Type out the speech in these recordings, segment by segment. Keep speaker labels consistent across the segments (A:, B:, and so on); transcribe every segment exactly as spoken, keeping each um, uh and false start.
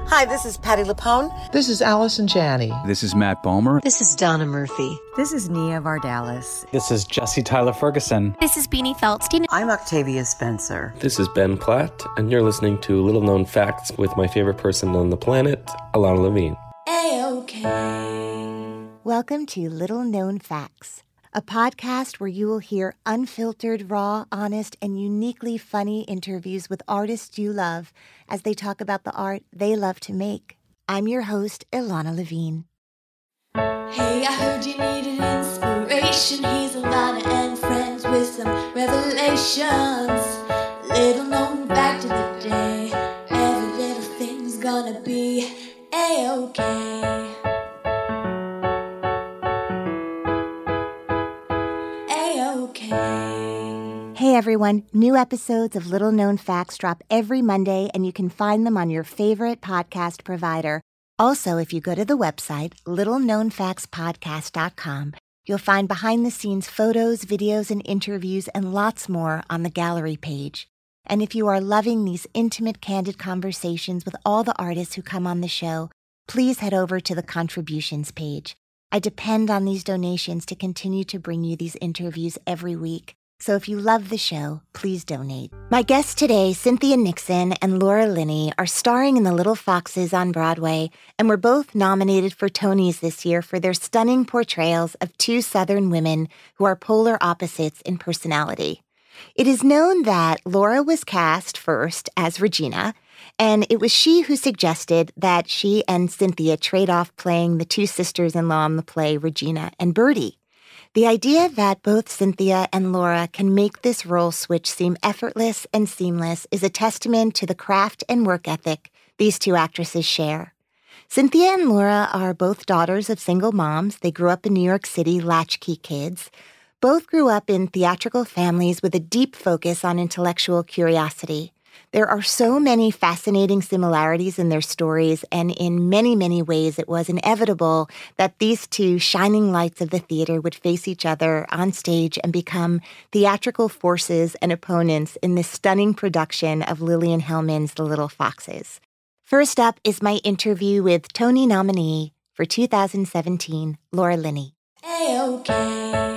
A: Hi, this is Patti LuPone.
B: This is Allison Janney.
C: This is Matt Bomer.
D: This is Donna Murphy.
E: This is Nia Vardalos.
F: This is Jesse Tyler Ferguson.
G: This is Beanie Feldstein.
E: I'm Octavia Spencer.
H: This is Ben Platt, and you're listening to Little Known Facts with my favorite person on the planet, Alana Levine.
I: A-OK. Welcome to Little Known Facts, a podcast where you will hear unfiltered, raw, honest, and uniquely funny interviews with artists you love as they talk about the art they love to make. I'm your host, Ilana Levine.
J: Hey, I heard you needed inspiration. Here's Ilana and friends with some revelations. Little known fact of the day. Every little thing's gonna be A-OK.
I: Hey everyone, new episodes of Little Known Facts drop every Monday and you can find them on your favorite podcast provider. Also, if you go to the website, little known facts podcast dot com, you'll find behind-the-scenes photos, videos, and interviews and lots more on the gallery page. And if you are loving these intimate, candid conversations with all the artists who come on the show, please head over to the contributions page. I depend on these donations to continue to bring you these interviews every week. So if you love the show, please donate. My guests today, Cynthia Nixon and Laura Linney, are starring in The Little Foxes on Broadway and were both nominated for Tonys this year for their stunning portrayals of two Southern women who are polar opposites in personality. It is known that Laura was cast first as Regina, and it was she who suggested that she and Cynthia trade off playing the two sisters-in-law in the play Regina and Bertie. The idea that both Cynthia and Laura can make this role switch seem effortless and seamless is a testament to the craft and work ethic these two actresses share. Cynthia and Laura are both daughters of single moms. They grew up in New York City, latchkey kids. Both grew up in theatrical families with a deep focus on intellectual curiosity. There are so many fascinating similarities in their stories, and in many, many ways it was inevitable that these two shining lights of the theater would face each other on stage and become theatrical forces and opponents in this stunning production of Lillian Hellman's The Little Foxes. First up is my interview with Tony nominee for two thousand seventeen, Laura Linney.
J: A-OK.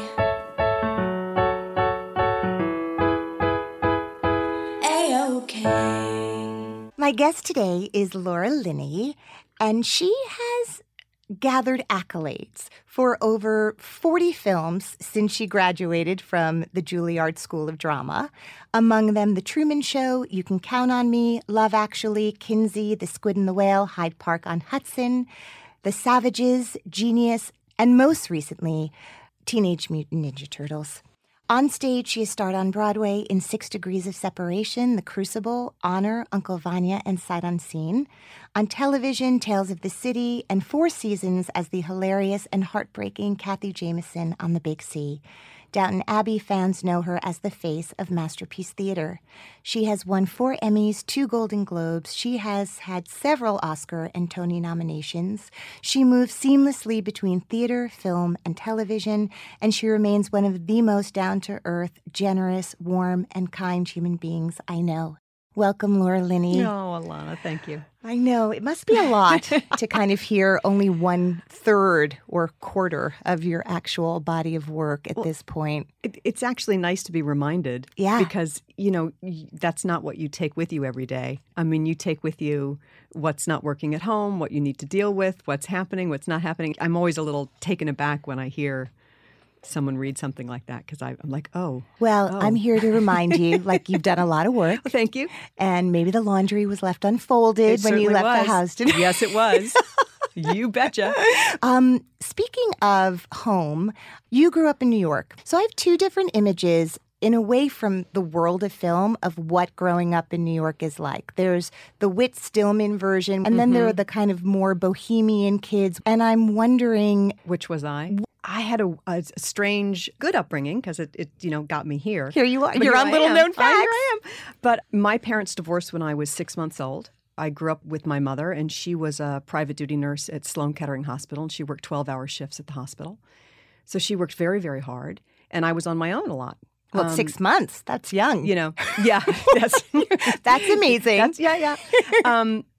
I: My guest today is Laura Linney, and she has gathered accolades for over forty films since she graduated from the Juilliard School of Drama. Among them, The Truman Show, You Can Count on Me, Love Actually, Kinsey, The Squid and the Whale, Hyde Park on Hudson, The Savages, Genius, and most recently, Teenage Mutant Ninja Turtles. On stage, she has starred on Broadway in Six Degrees of Separation, The Crucible, Honor, Uncle Vanya, and Sight Unseen. On television, Tales of the City, and four seasons as the hilarious and heartbreaking Kathy Jameson on The Big C. Downton Abbey fans know her as the face of Masterpiece Theater. She has won four Emmys, two Golden Globes. She has had several Oscar and Tony nominations. She moves seamlessly between theater, film, and television, and she remains one of the most down-to-earth, generous, warm, and kind human beings I know. Welcome, Laura Linney.
K: Oh, Alana, thank you.
I: I know. It must be a lot to kind of hear only one third or quarter of your actual body of work at well, this point.
K: It, it's actually nice to be reminded.
I: Yeah.
K: Because, you know, that's not what you take with you every day. I mean, you take with you what's not working at home, what you need to deal with, what's happening, what's not happening. I'm always a little taken aback when I hear someone read something like that because I'm like, oh.
I: Well,
K: oh.
I: I'm here to remind you, like, you've done a lot of work.
K: Well, thank you.
I: And maybe the laundry was left unfolded
K: it
I: when you left
K: was.
I: the house. Didn't
K: Yes, it was. You betcha.
I: Um, speaking of home, you grew up in New York. So I have two different images in a way from the world of film of what growing up in New York is like. There's the Whit Stillman version, and mm-hmm. then there are the kind of more bohemian kids. And I'm wondering...
K: Which was I? I had a, a strange, good upbringing because it, it, you know, got me here.
I: Here you are.
K: But
I: You're
K: here
I: on
K: I
I: Little
K: am.
I: Known Facts.
K: Oh, here I am. But my parents divorced when I was six months old. I grew up with my mother, and she was a private duty nurse at Sloan Kettering Hospital, and she worked twelve-hour shifts at the hospital. So she worked very, very hard, and I was on my own a lot.
I: Well,
K: um,
I: six months. That's young.
K: You know, yeah. That's,
I: that's amazing.
K: That's, yeah, yeah. Um,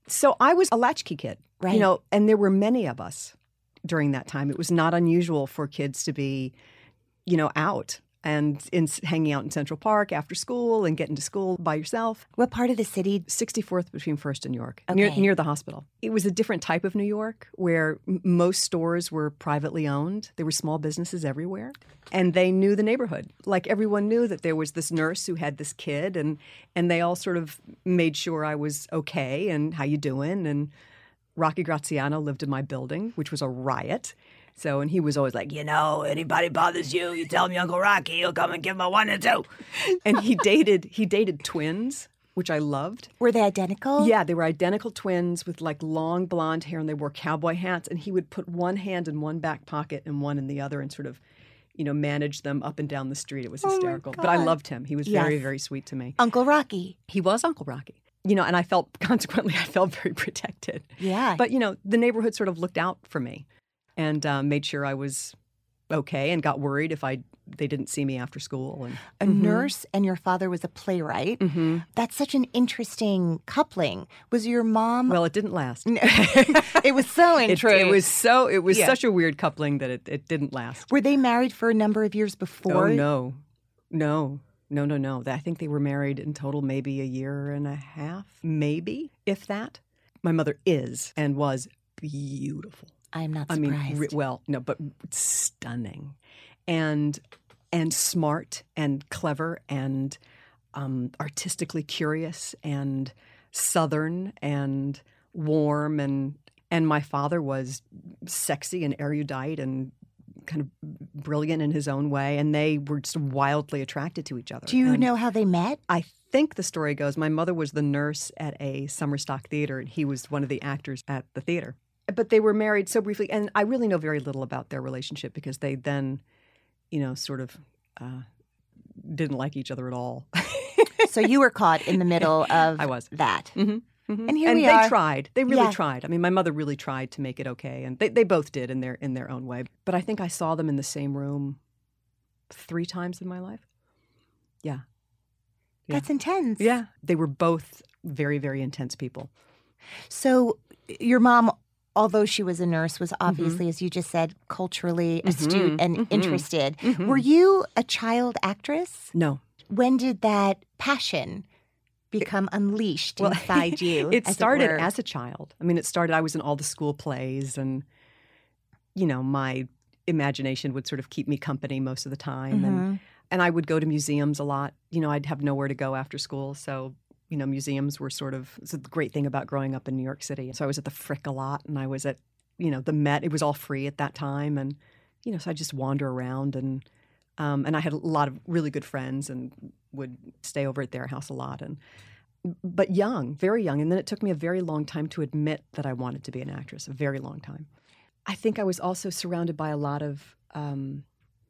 K: So I was a latchkey kid,
I: Right.
K: you know, and there were many of us during that time. It was not unusual for kids to be, you know, out and in, hanging out in Central Park after school and getting to school by yourself.
I: What part of the city?
K: sixty-fourth between First and York, near,
I: Okay.
K: near the hospital. It was a different type of New York where m- most stores were privately owned. There were small businesses everywhere, and they knew the neighborhood. Like everyone knew that there was this nurse who had this kid, and and they all sort of made sure I was okay and how you doing. And Rocky Graziano lived in my building, which was a riot. So, and he was always like, you know, anybody bothers you, you tell me Uncle Rocky, he'll come and give him a one and two. And he dated he dated twins, which I loved.
I: Were they identical?
K: Yeah, they were identical twins with like long blonde hair, and they wore cowboy hats. And he would put one hand in one back pocket and one in the other, and sort of, you know, manage them up and down the street. It was
I: Oh my
K: hysterical, but I
I: God.
K: loved him. He was very,
I: Yes.
K: very sweet to me.
I: Uncle Rocky.
K: He was Uncle Rocky, you know, and I felt consequently I felt very protected.
I: Yeah.
K: But you know, the neighborhood sort of looked out for me, and uh, made sure I was okay, and got worried if I they didn't see me after school. And
I: a nurse and your father was a playwright.
K: Mm-hmm.
I: That's such an interesting coupling. Was your mom?
K: well, it didn't last.
I: It was so
K: It,
I: intriguing.
K: it was so it was
I: Yeah.
K: such a weird coupling that it, it didn't last.
I: Were they married for a number of years before?
K: Oh no, no, no, no, no. I think they were married in total maybe a year and a half, maybe if that. My mother is and was beautiful.
I: I am not
K: I
I: surprised.
K: mean, re- well, no, but stunning, and and smart and clever and um, artistically curious and southern and warm, and and my father was sexy and erudite and kind of brilliant in his own way, and they were just wildly attracted to each other.
I: Do you
K: And
I: know how they met?
K: I think the story goes my mother was the nurse at a summer stock theater, and he was one of the actors at the theater. But they were married so briefly, and I really know very little about their relationship because they then, you know, sort of uh, didn't like each other at all.
I: So you were caught in the middle of
K: I was.
I: that.
K: Mm-hmm, mm-hmm.
I: And here
K: and
I: we
K: they
I: are.
K: tried. They really
I: Yeah.
K: tried. I mean, my mother really tried to make it okay, and they, they both did in their in their own way. But I think I saw them in the same room three times in my life. Yeah. Yeah.
I: That's intense.
K: Yeah. They were both very, very intense people.
I: So your mom, although she was a nurse, was obviously, as you just said, culturally astute and interested. Were you a child actress?
K: No.
I: When did that passion become unleashed
K: Well,
I: inside you?
K: It
I: as
K: started
I: were?
K: as a child. I mean, it started, I was in all the school plays, and, you know, my imagination would sort of keep me company most of the time. And, and I would go to museums a lot. You know, I'd have nowhere to go after school. So, you know, museums were sort of, it's a great thing about growing up in New York City. So I was at the Frick a lot, and I was at, you know, the Met. It was all free at that time. And, you know, so I'd just wander around, and um, and I had a lot of really good friends and would stay over at their house a lot. And but young, very young. And then it took me a very long time to admit that I wanted to be an actress, a very long time. I think I was also surrounded by a lot of um,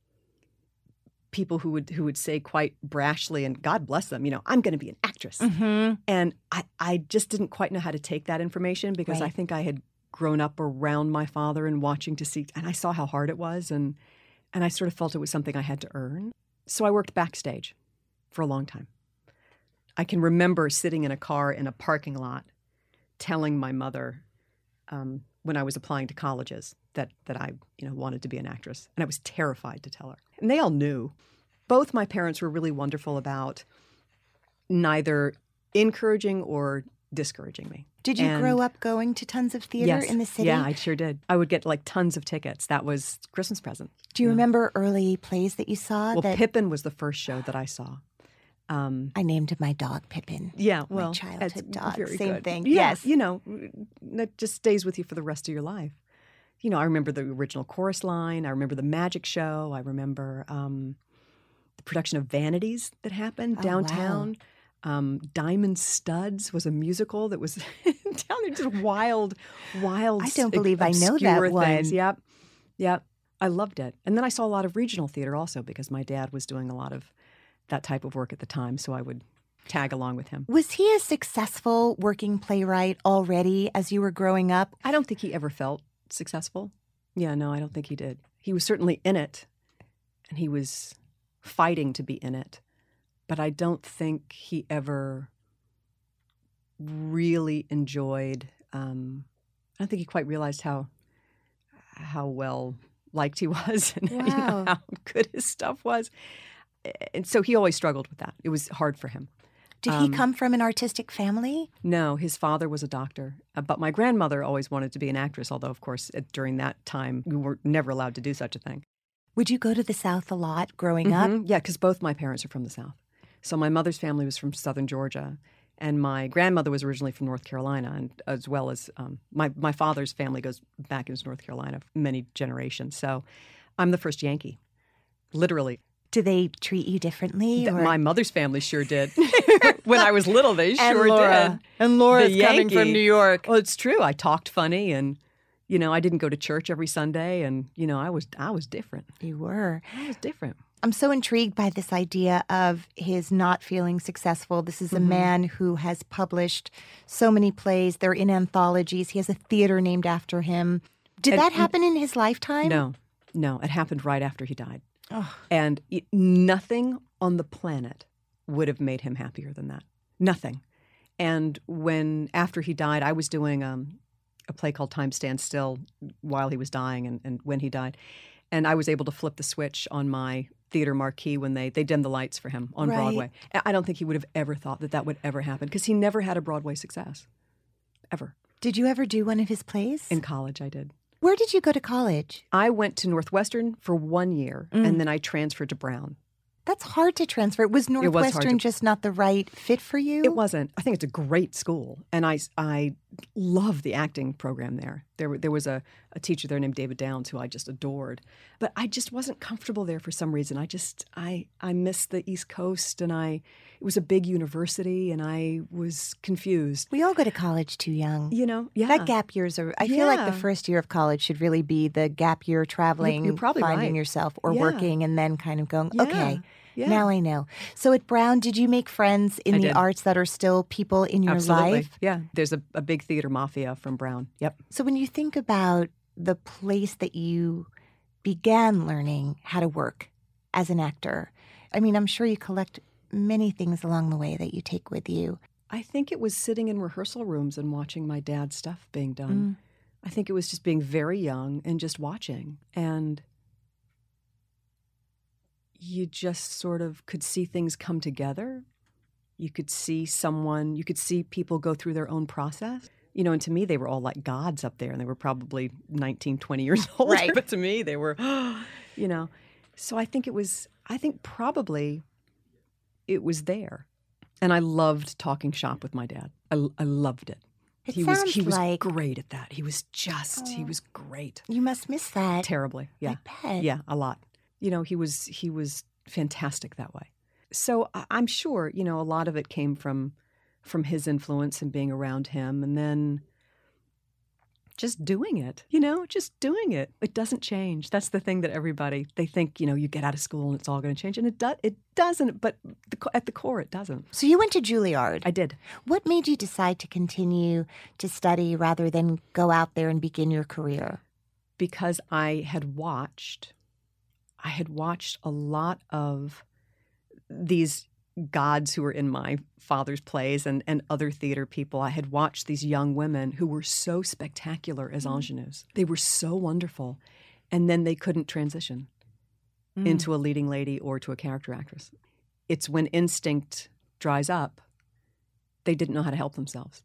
K: people who would who would say quite brashly, and God bless them, you know, I'm going to be an actress.
I: Mm-hmm.
K: And I, I just didn't quite know how to take that information because
I: Right.
K: I think I had grown up around my father and watching to see, and I saw how hard it was, and and I sort of felt it was something I had to earn. So I worked backstage for a long time. I can remember sitting in a car in a parking lot telling my mother um, when I was applying to colleges that that I you know wanted to be an actress, and I was terrified to tell her. And they all knew. Both my parents were really wonderful about neither encouraging or discouraging me.
I: Did you
K: And-
I: grow up going to tons of theater
K: Yes.
I: in the city?
K: Yeah, I sure did. I would get like tons of tickets. That was Christmas present.
I: Do you remember early plays that you saw?
K: Well,
I: that
K: Pippin was the first show that I saw. Um,
I: I named my dog Pippin.
K: yeah,
I: My
K: well,
I: childhood
K: that's
I: dog.
K: very
I: Same
K: good.
I: thing.
K: Yeah,
I: Yes.
K: you know, that just stays with you for the rest of your life. You know, I remember the original chorus line. I remember the magic show. I remember um, the production of Vanities that happened
I: Oh,
K: downtown. Um, Diamond Studs was a musical that was down there, just wild, wild.
I: I don't
K: ob-
I: believe I know that
K: obscure things.
I: one.
K: Yep, yep. I loved it. And then I saw a lot of regional theater also because my dad was doing a lot of that type of work at the time, so I would tag along with him.
I: Was he a successful working playwright already as you were growing up?
K: I don't think he ever felt successful. Yeah, no, I don't think he did. He was certainly in it, and he was fighting to be in it. But I don't think he ever really enjoyed. Um, I don't think he quite realized how how well liked he was and you know,
I: Wow.
K: how good his stuff was. And so he always struggled with that. It was hard for him.
I: Did he come from an artistic family?
K: No, his father was a doctor. Uh, but my grandmother always wanted to be an actress, although, of course, at, during that time, we were never allowed to do such a thing.
I: Would you go to the South a lot growing up?
K: Mhm. Yeah, because both my parents are from the South. So my mother's family was from southern Georgia, and my grandmother was originally from North Carolina, and as well as um, my, my father's family goes back into North Carolina many generations. So I'm the first Yankee, literally.
I: Do they treat you differently?
K: Th-
I: or-
K: My mother's family sure did. When I was little, they
I: And
K: sure
I: Laura.
K: did.
I: And Laura's
K: The
I: coming from
K: Yankee.
I: New York.
K: Well, it's true. I talked funny, and you know, I didn't go to church every Sunday, and you know, I was I was different.
I: You were.
K: I was different.
I: I'm so intrigued by this idea of his not feeling successful. This is a
K: Mm-hmm.
I: man who has published so many plays. They're in anthologies. He has a theater named after him. Did
K: And-
I: that happen in his lifetime?
K: No, no, it happened right after he died,
I: Oh,
K: and it, nothing on the planet would have made him happier than that. Nothing. And when after he died, I was doing um, a play called Time Stands Still while he was dying, and, and when he died, and I was able to flip the switch on my theater marquee when they they dimmed the lights for him on
I: Right.
K: Broadway. I I don't think he would have ever thought that that would ever happen because he never had a Broadway success, ever.
I: did you ever do one of his plays?
K: In college, I did.
I: Where did you go to college?
K: I went to Northwestern for one year,
I: Mm.
K: and then I transferred to Brown.
I: That's hard to transfer. Was
K: was hard to-
I: Northwestern just not the right fit for you?
K: It wasn't. I think it's a great school, and I, I love the acting program there. There, there was a, a teacher there named David Downs who I just adored, but I just wasn't comfortable there for some reason. I just I I missed the East Coast, and I it was a big university, and I was confused.
I: We all go to college too young.
K: You know, yeah.
I: That gap years are. I feel like the
K: Yeah.
I: first year of college should really be the gap year traveling,
K: you're probably
I: finding
K: right.
I: yourself, or
K: Yeah.
I: working, and then kind of going,
K: Yeah.
I: okay,
K: Yeah.
I: now I know. So at Brown, did you make friends in
K: I
I: the
K: did.
I: arts that are still people in your
K: Absolutely.
I: life?
K: Yeah, there's a, a big theater mafia from Brown. Yep.
I: So when you think about the place that you began learning how to work as an actor, I mean, I'm sure you collect many things along the way that you take with you.
K: I think it was sitting in rehearsal rooms and watching my dad's stuff being
I: Mm.
K: done. I think it was just being very young and just watching. And you just sort of could see things come together. You could see someone, you could see people go through their own process. You know, and to me, they were all like gods up there, and they were probably nineteen, twenty years older.
I: Right.
K: But to me, they were, you know. So I think it was, I think probably it was there. And I loved talking shop with my dad. I, I loved it.
I: It
K: he was
I: sounds
K: he was
I: like-
K: great at that. He was just he was great.
I: You must miss that.
K: Terribly. Yeah.
I: I bet.
K: Yeah, a lot. You know, he was he was fantastic that way. So I- I'm sure, you know, a lot of it came from from his influence and being around him, and then just doing it, you know, just doing it. It doesn't change. That's the thing that everybody, they think, you know, you get out of school and it's all going to change. And it, do, it doesn't, but the, co- at the core, it doesn't.
I: So you went to Juilliard.
K: I did.
I: What made you decide to continue to study rather than go out there and begin your career?
K: Because I had watched, I had watched a lot of these gods who were in my father's plays and, and other theater people. I had watched these young women who were so spectacular as ingenues. They were so wonderful. And then they couldn't transition
I: Mm.
K: into a leading lady or to a character actress. It's when instinct dries up, they didn't know how to help themselves.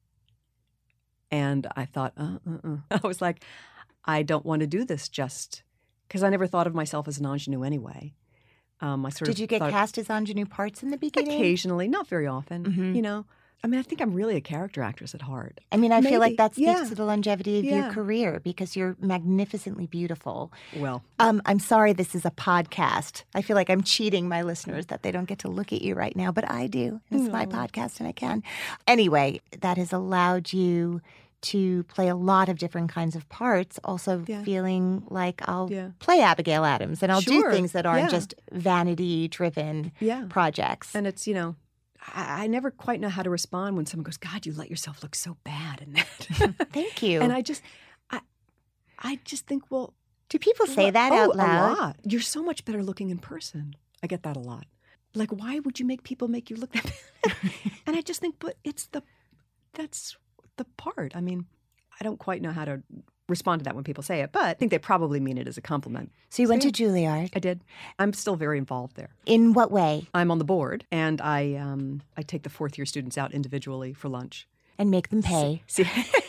K: And I thought, uh, uh, uh. I was like, I don't want to do this just because I never thought of myself as an ingenue anyway. Um, I sort
I: Did
K: of
I: you get
K: thought,
I: cast as ingenue parts in the beginning?
K: occasionally, not very often,
I: Mhm.
K: you know. I mean, I think I'm really a character actress at heart.
I: I mean, I feel like
K: Maybe.
I: that speaks
K: Yeah.
I: to the longevity of your
K: Yeah.
I: career because you're magnificently beautiful.
K: Well,
I: Um, I'm sorry this is a podcast. I feel like I'm cheating my listeners that they don't get to look at you right now, but I do. It's my podcast and I can. Anyway, that has allowed you to play a lot of different kinds of parts, also
K: Yeah.
I: feeling like I'll
K: Yeah.
I: play Abigail Adams and I'll do
K: Sure.
I: things that aren't
K: Yeah.
I: just vanity-driven
K: yeah.
I: projects.
K: And it's, you know, I, I never quite know how to respond when someone goes, God, you let yourself look so bad in that.
I: Thank you.
K: And I just, I, I just think, well,
I: do people say
K: what-
I: that
K: oh,
I: out loud?
K: A lot. You're so much better looking in person. I get that a lot. Like, why would you make people make you look that bad? And I just think, but it's the, that's the part. I mean, I don't quite know how to respond to that when people say it, but I think they probably mean it as a compliment.
I: So you went to Juilliard.
K: I did. I'm still very involved there.
I: In what way?
K: I'm on the board, and I um, I take the fourth year students out individually for lunch.
I: And make them pay.
K: See,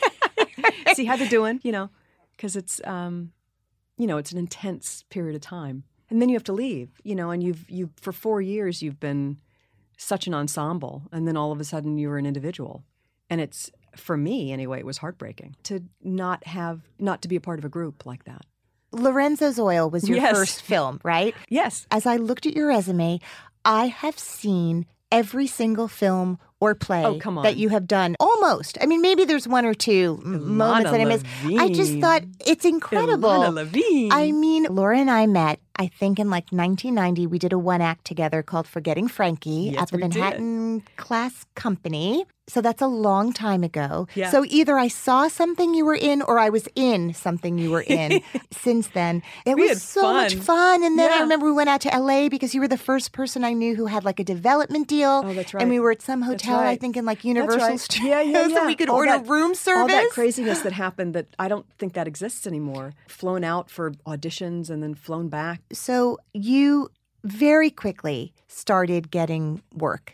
K: see how they're doing, you know, because it's, um, you know, it's an intense period of time. And then you have to leave, you know, and you've, you've for four years you've been such an ensemble, and then all of a sudden you're an individual. And it's, for me anyway, it was heartbreaking to not have, not to be a part of a group like that.
I: Lorenzo's Oil was your
K: Yes.
I: first film, right?
K: Yes.
I: As I looked at your resume, I have seen every single film or play
K: Oh, come on.
I: that you have done. Almost. I mean, maybe there's one or two m- moments that I missed. I just
K: Levine.
I: thought it's incredible.
K: Ilana Levine.
I: I mean, Laura and I met, I think, in like nineteen ninety. We did a one act together called Forgetting Frankie
K: Yes,
I: at the
K: we did.
I: Manhattan Class Company. So that's a long time ago.
K: Yeah.
I: So either I saw something you were in or I was in something you were in since then. It
K: We
I: was
K: had
I: so
K: fun.
I: much fun. And then I
K: Yeah.
I: remember we went out to L A because you were the first person I knew who had like a development deal.
K: Oh, that's right.
I: And we were at some hotel, I
K: right.
I: think, in like
K: That's
I: Universal
K: right.
I: Studios.
K: Yeah, yeah, yeah.
I: And we could
K: All
I: order
K: that-
I: room service.
K: All that craziness that happened that I don't think that exists anymore. Flown out for auditions and then flown back.
I: So you very quickly started getting work.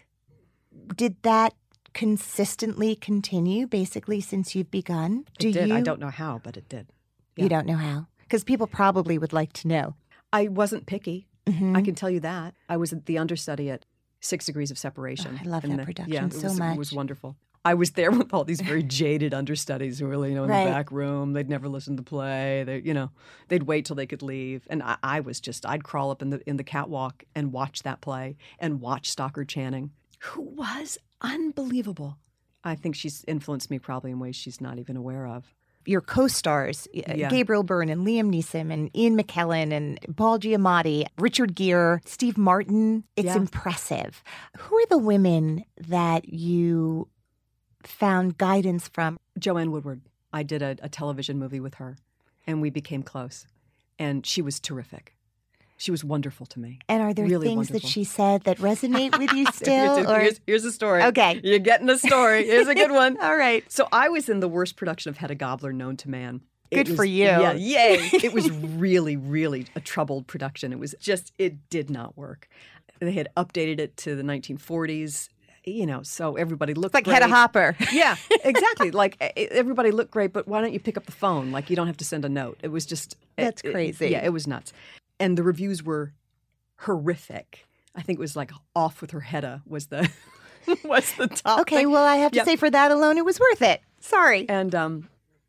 I: Did that consistently continue basically since you've begun?
K: It
I: Do
K: did.
I: you?
K: I don't know how, but it did. Yeah.
I: You don't know how? Because people probably would like to know.
K: I wasn't picky.
I: Mhm.
K: I can tell you that. I was the understudy at Six Degrees of Separation.
I: Oh, I love
K: And
I: that
K: the-
I: production
K: yeah, it
I: so
K: was,
I: much.
K: It was wonderful. I was there with all these very jaded understudies who were, you know, in
I: Right.
K: the back room. They'd never listened to play. They, you know, they'd wait till they could leave. And I, I was just, I'd crawl up in the in the catwalk and watch that play and watch Stockard Channing, who was unbelievable. I think she's influenced me probably in ways she's not even aware of.
I: Your co-stars, uh,
K: Yeah.
I: Gabriel Byrne and Liam Neeson and Ian McKellen and Paul Giamatti, Richard Gere, Steve Martin. It's
K: Yeah.
I: impressive. Who are the women that you found guidance from?
K: Joanne Woodward. I did a, a television movie with her, and we became close. And she was terrific. She was wonderful to me.
I: And are there
K: Really
I: things that
K: wonderful.
I: she said that resonate with you still?
K: here's, a,
I: or
K: here's, here's a story.
I: Okay.
K: You're getting a story. Here's a good one.
I: All right.
K: So I was in the worst production of Hedda Gabler known to man. It
I: Good
K: was-
I: for you.
K: Yeah, yay. It was really, really a troubled production. It was just, it did not work. They had updated it to the nineteen forties, you know, so everybody looked
I: Like
K: great.
I: Hedda Hopper.
K: Yeah, exactly. Like e- everybody looked great, but why don't you pick up the phone? Like you don't have to send a note. It was just
I: That's
K: it- it-
I: crazy.
K: yeah, it was nuts. And the reviews were horrific. I think it was like Off with Her Hedda was the was the top.
I: Okay,
K: thing.
I: well, I have to
K: Yep.
I: say for that alone, it was worth it. Sorry.
K: And um,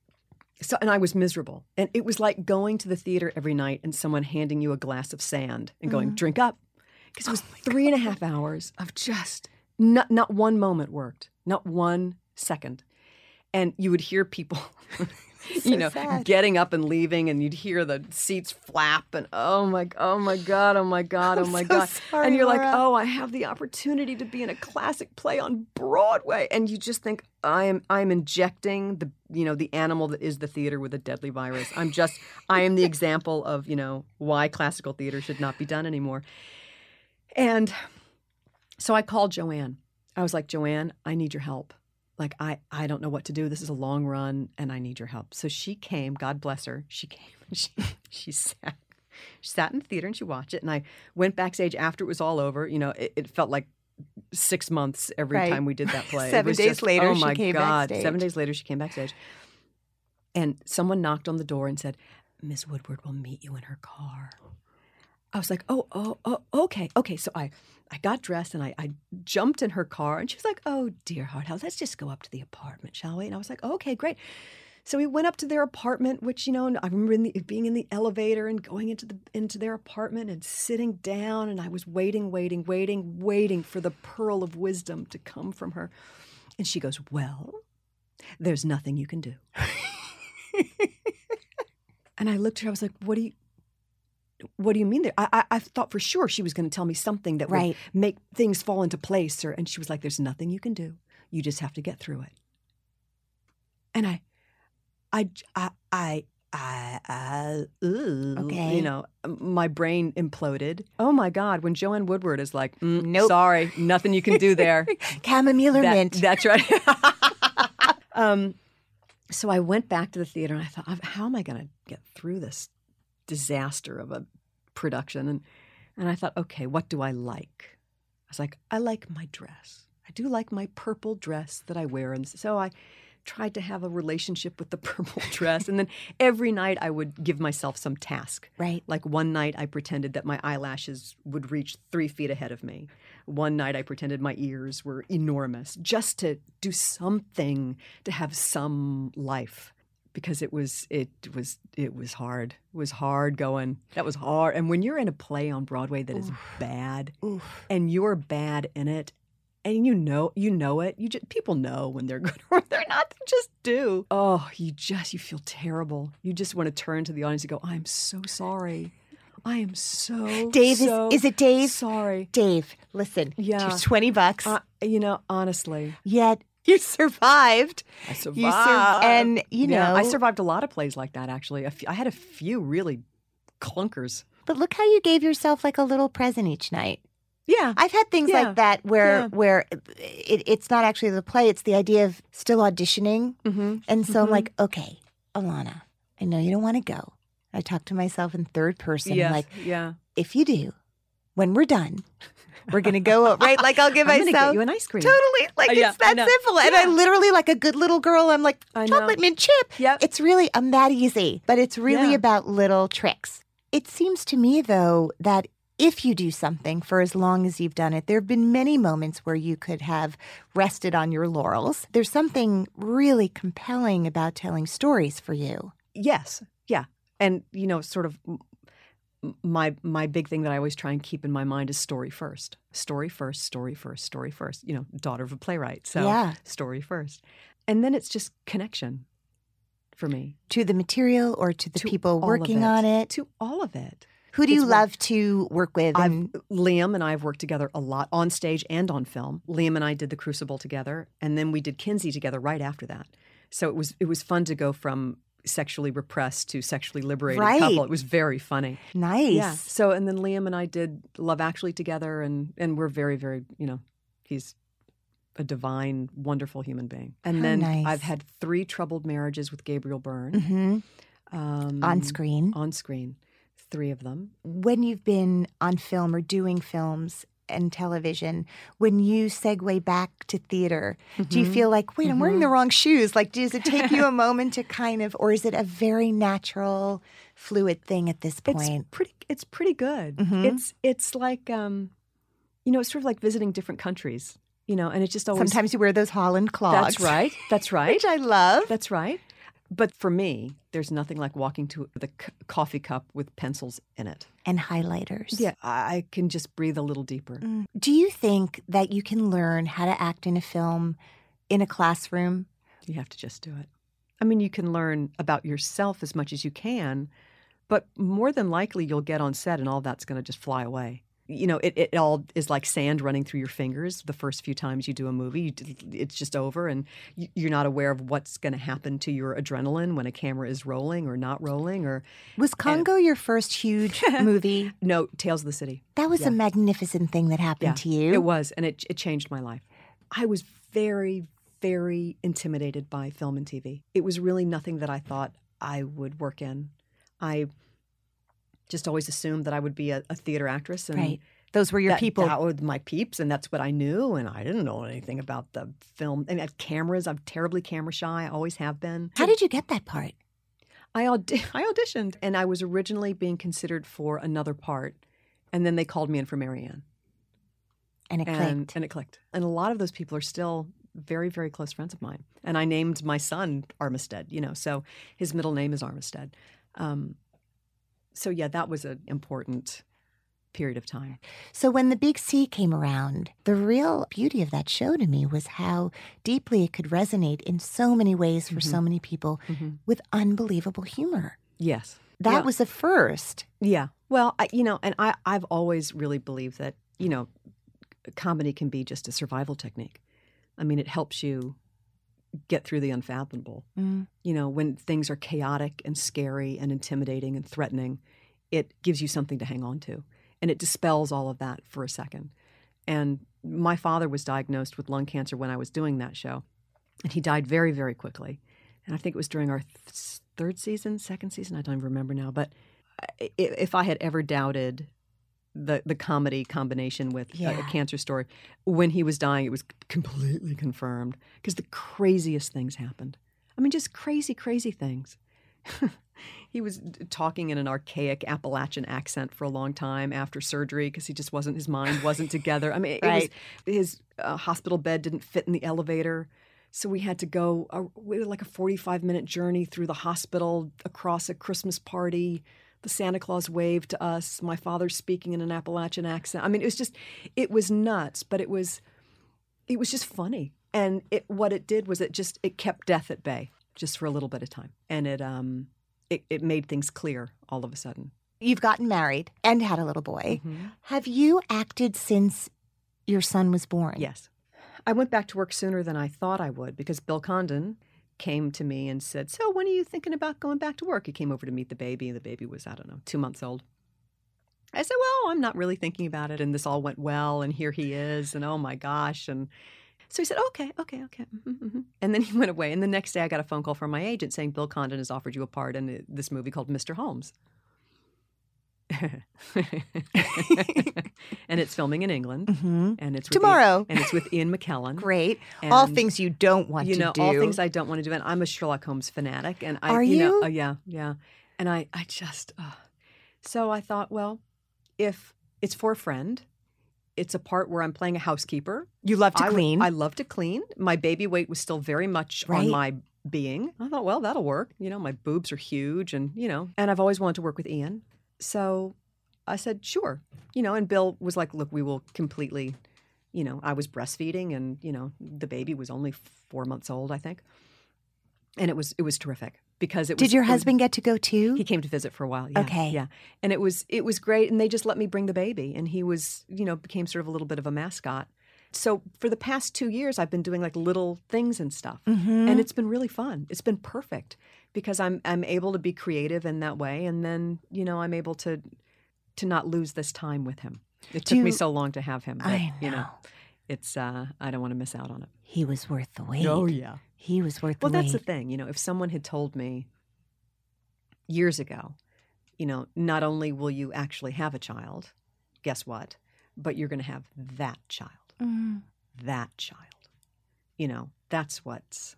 K: so and I was miserable, and it was like going to the theater every night and someone handing you a glass of sand and going, "Drink up," because it was three and a half hours of just not not one moment worked, not one second, and you would hear people. you know,
I: sad.
K: getting up and leaving, and you'd hear the seats flap, and oh my, oh my God, oh my God, oh
I: I'm
K: my
I: so
K: God,
I: sorry,
K: and you're like,
I: Laura.
K: oh, I have the opportunity to be in a classic play on Broadway, and you just think, I am, I am injecting the, you know, the animal that is the theater with a deadly virus. I'm just, I am the example of, you know, why classical theater should not be done anymore, and so I called Joanne. I was like, Joanne, I need your help. Like, I, I don't know what to do. This is a long run, and I need your help. So she came, God bless her. She came, and she, she sat. She sat in the theater, and she watched it. And I went backstage after it was all over. You know, it, it felt like six months every
I: Right.
K: time we did that play. It
I: Seven
K: was
I: days
K: just,
I: later,
K: oh
I: she
K: my
I: came
K: God.
I: backstage.
K: Seven days later, she came backstage. And someone knocked on the door and said, Miss Woodward will meet you in her car. I was like, oh, oh, oh, okay, okay. So I, I got dressed and I, I jumped in her car, and she was like, oh, dear heart, how, let's just go up to the apartment, shall we? And I was like, oh, okay, great. So we went up to their apartment, which, you know, I remember in the, being in the elevator and going into the into their apartment and sitting down, and I was waiting, waiting, waiting, waiting for the pearl of wisdom to come from her. And she goes, well, there's nothing you can do. And I looked at her, I was like, what do you, what do you mean there? I, I, I thought for sure she was going to tell me something that
I: Right.
K: would make things fall into place. Or, and she was like, there's nothing you can do. You just have to get through it. And I, I, I, I, I, I ooh,
I: Okay.
K: you know, my brain imploded. Oh my God, when Joanne Woodward is like, mm,
I: Nope.
K: sorry, nothing you can do there.
I: Chamomile or
K: That-
I: mint.
K: That's right. Um, so I went back to the theater and I thought, how am I going to get through this disaster of a production? And and I thought, okay, what do I like? I was like, I like my dress. I do like my purple dress that I wear. And so I tried to have a relationship with the purple dress. And then every night I would give myself some task.
I: Right.
K: Like one night I pretended that my eyelashes would reach three feet ahead of me. One night I pretended my ears were enormous, just to do something to have some life. Because it was it was it was hard. It was hard going. That was hard. And when you're in a play on Broadway that is Oof. bad, Oof. and you're bad in it, and you know you know it, you just people know when they're good or when they're not. They just do. Oh, you just you feel terrible. You just want to turn to the audience and go, "I'm so sorry. I am so
I: Dave
K: so
I: is is it Dave?
K: Sorry,
I: Dave. Listen,
K: yeah,
I: here's twenty bucks.
K: Uh, you know, honestly,
I: yet. You survived.
K: I survived.
I: You sur- and, you know.
K: Yeah, I survived a lot of plays like that, actually. A few, I had a few really clunkers.
I: But look how you gave yourself like a little present each night.
K: Yeah.
I: I've had things
K: yeah.
I: like that where
K: yeah.
I: where it, it's not actually the play. It's the idea of still auditioning.
K: Mm-hmm.
I: And so
K: mm-hmm.
I: I'm like, okay, Alana, I know you don't want to go. I talk to myself in third person.
K: Yes.
I: I'm like,
K: yeah.
I: if you do, when we're done, we're going to go, right? Like I'll give
K: I'm
I: myself.
K: gonna get you an ice cream.
I: Totally. Like
K: Uh, yeah,
I: it's that
K: I know.
I: simple. And
K: Yeah.
I: I literally, like a good little girl, I'm like,
K: I know.
I: chocolate mint chip.
K: Yep.
I: It's really, I'm that easy. But it's really
K: Yeah.
I: about little tricks. It seems to me, though, that if you do something for as long as you've done it, there have been many moments where you could have rested on your laurels. There's something really compelling about telling stories for you.
K: Yes. Yeah. And, you know, sort of my my big thing that I always try and keep in my mind is story first. Story first, story first, story first. You know, daughter of a playwright. So
I: Yeah.
K: story first. And then it's just connection for me.
I: To the material or to the
K: To
I: people
K: all of
I: working
K: it.
I: on it?
K: To all of it.
I: Who do you
K: It's what-
I: love to work with?
K: I've,
I: And
K: Liam and I have worked together a lot on stage and on film. Liam and I did The Crucible together, and then we did Kinsey together right after that. So it was it was fun to go from sexually repressed to sexually liberated
I: Right.
K: couple. It was very funny.
I: nice.
K: Yeah. So and then Liam and I did Love Actually together, and and we're very very you know he's a divine, wonderful human being. And
I: How
K: then
I: nice.
K: I've had three troubled marriages with Gabriel Byrne
I: hmm
K: um,
I: On screen.
K: On screen, three of them.
I: When you've been on film or doing films and television, when you segue back to theater, do you
K: Mhm.
I: feel like, wait, I'm wearing
K: Mhm.
I: the wrong shoes? Like, does it take you a moment to kind of, or is it a very natural, fluid thing at this point?
K: It's pretty. It's pretty good.
I: Mhm.
K: It's it's like um, you know, it's sort of like visiting different countries. You know, and it's just always
I: Sometimes you wear those Holland clogs.
K: that's right. That's right.
I: Which I love.
K: That's right. But for me, there's nothing like walking to the c- coffee cup with pencils in it.
I: And highlighters.
K: Yeah, I I can just breathe a little deeper.
I: Mm. Do you think that you can learn how to act in a film in a classroom?
K: You have to just do it. I mean, you can learn about yourself as much as you can, but more than likely you'll get on set and all that's going to just fly away. You know, it, it all is like sand running through your fingers the first few times you do a movie. You, it's just over, and you, you're not aware of what's going to happen to your adrenaline when a camera is rolling or not rolling. Or
I: Was Congo your first huge movie?
K: no, Tales of the City.
I: That was
K: Yeah.
I: a magnificent thing that happened
K: Yeah,
I: to you.
K: It was, and it it changed my life. I was very, very intimidated by film and T V. It was really nothing that I thought I would work in. I just always assumed that I would be a, a theater actress, and
I: Right. Those were your
K: that,
I: people.
K: That were my peeps, and that's what I knew. And I didn't know anything about the film. And at cameras, I'm terribly camera shy. I always have been.
I: How did you get that part?
K: I aud- I auditioned, and I was originally being considered for another part, and then they called me in for Marianne.
I: And it clicked.
K: and, and it clicked. And a lot of those people are still very, very close friends of mine. And I named my son Armistead, you know, so his middle name is Armistead. Um, so, yeah, that was an important period of time.
I: So when the Big C came around, the real beauty of that show to me was how deeply it could resonate in so many ways for so many people
K: Mhm.
I: with unbelievable humor.
K: Yes.
I: That
K: Yeah.
I: was a first.
K: Yeah. Well, I, you know, and I, I've always really believed that, you know, comedy can be just a survival technique. I mean, it helps you get through the unfathomable.
I: Mm.
K: You know, when things are chaotic and scary and intimidating and threatening, it gives you something to hang on to. And it dispels all of that for a second. And my father was diagnosed with lung cancer when I was doing that show. And he died very, very quickly. And I think it was during our th- third season, second season, I don't even remember now. But if I had ever doubted the the comedy combination with
I: Yeah.
K: a, a cancer story, when he was dying, it was completely confirmed because the craziest things happened. I mean, just crazy, crazy things. He was talking in an archaic Appalachian accent for a long time after surgery because he just wasn't, his mind wasn't together. I mean, it
I: Right.
K: was, his uh, hospital bed didn't fit in the elevator. So we had to go a, we had like a forty-five minute journey through the hospital across a Christmas party. The Santa Claus waved to us. My father speaking in an Appalachian accent. I mean, it was just, it was nuts, but it was, it was just funny. And it, what it did was it just, it kept death at bay just for a little bit of time. And it, um, it, it made things clear all of a sudden.
I: You've gotten married and had a little boy.
K: Mm-hmm.
I: Have you acted since your son was born?
K: Yes. I went back to work sooner than I thought I would because Bill Condon came to me and said, so when are you thinking about going back to work? He came over to meet the baby, and the baby was, I don't know, two months old. I said, well, I'm not really thinking about it, and this all went well, and here he is, and oh my gosh. And so he said, okay, okay, okay. Mm-hmm, mm-hmm. And then he went away. And the next day I got a phone call from my agent saying, Bill Condon has offered you a part in this movie called Mister Holmes. And it's filming in England.
I: Mm-hmm.
K: And it's with
I: Tomorrow.
K: Ian, and it's with Ian McKellen.
I: Great.
K: And,
I: all things you don't want
K: you
I: to
K: know,
I: do.
K: all things I don't want to do. And I'm a Sherlock Holmes fanatic. And I,
I: Are
K: you? Know,
I: you?
K: uh, yeah, yeah. And I, I just, uh, so I thought, well, if it's for a friend, it's a part where I'm playing a housekeeper.
I: You love to
K: I,
I: clean.
K: I love to clean. My baby weight was still very much
I: Right.
K: on my being. I thought, well, that'll work. You know, my boobs are huge, and you know, and I've always wanted to work with Ian. So I said, sure. You know, and Bill was like, look, we will completely, you know, I was breastfeeding, and you know, the baby was only four months old, I think, and it was it was terrific because it was.
I: Did your
K: it was-
I: husband get to go too?
K: He came to visit for a while. Yeah,
I: Okay.
K: Yeah. And it was it was great. And they just let me bring the baby. And he was, you know, became sort of a little bit of a mascot. So for the past two years, I've been doing like little things and stuff.
I: Mhm.
K: And it's been really fun. It's been perfect because I'm I'm able to be creative in that way. And then, you know, I'm able to to not lose this time with him. It
I: Do
K: took me
I: you-
K: so long to have him. But,
I: I
K: you know,
I: know.
K: it's uh I don't want to miss out on it.
I: He was worth the wait.
K: Oh yeah.
I: He was worth
K: Well,
I: the wait.
K: that's the thing. You know, if someone had told me years ago, you know, not only will you actually have a child, guess what? But you're going to have that child.
I: Mm.
K: That child. You know, that's what's,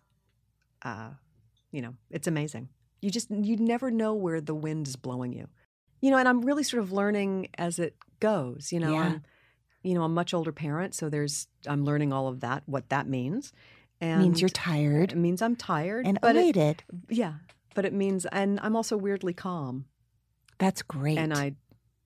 K: uh, you know, it's amazing. You just, you never know where the wind is blowing you. You know, and I'm really sort of learning as it goes. You know,
I: Yeah.
K: I'm, you know, a much older parent, so there's, I'm learning all of that, what that means. And
I: Means you're tired
K: It means I'm tired.
I: and
K: but it,
I: elated.
K: yeah, but it means, and I'm also weirdly calm.
I: That's great.
K: And I,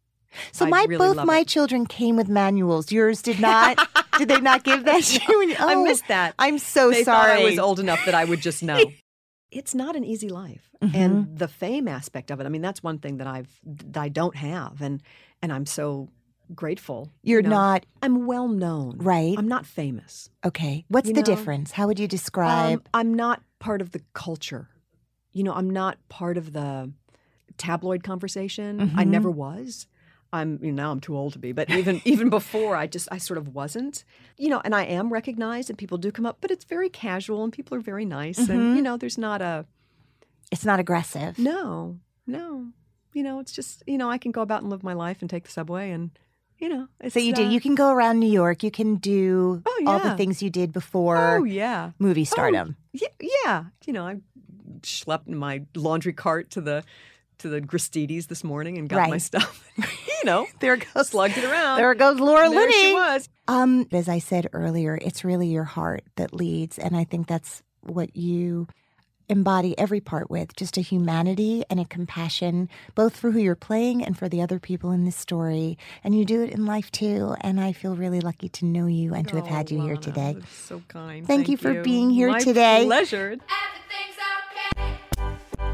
I: so
K: I
I: my
K: really
I: both
K: love
I: my
K: it.
I: children came with manuals. Yours did not. Did they not give that to you? When you-
K: I
I: oh,
K: missed that.
I: I'm so
K: they
I: sorry.
K: thought I was old enough that I would just know. It's not an easy life,
I: Mhm.
K: and the fame aspect of it. I mean, that's one thing that I've that I don't have, and and I'm so grateful.
I: You're
K: you know.
I: not
K: I'm well known,
I: right.
K: I'm not famous.
I: Okay. What's
K: You
I: the
K: know,
I: difference? How would you describe?
K: Um, I'm not part of the culture. You know, I'm not part of the tabloid conversation. I
I: Mhm.
K: never was. I'm you know, now I'm too old to be, but even even before I just I sort of wasn't. You know, and I am recognized and people do come up, but it's very casual and people are very nice
I: Mhm.
K: and you know, there's not a
I: It's not aggressive.
K: no, no. You know, it's just, you know, I can go about and live my life and take the subway and you know, it's
I: So you do.
K: uh,
I: You can go around New York. You can do
K: Oh,
I: all the
K: yeah.
I: things you did before
K: Oh yeah.
I: movie stardom.
K: Yeah, yeah. You know, I schlepped my laundry cart to the to the Gristedes this morning and got my
I: Right.
K: stuff. you know,
I: There goes
K: slugged it around.
I: There goes Laura
K: There she
I: Linney.
K: was.
I: Um, as I said earlier, it's really your heart that leads, and I think that's what you embody every part with, just a humanity and a compassion, both for who you're playing and for the other people in this story. And you do it in life too, and I feel really lucky to know you and to have had
K: Oh,
I: you here
K: Lana,
I: today.
K: that's so kind.
I: Thank you for being here
K: My
I: today.
K: pleasure.
J: Everything's okay.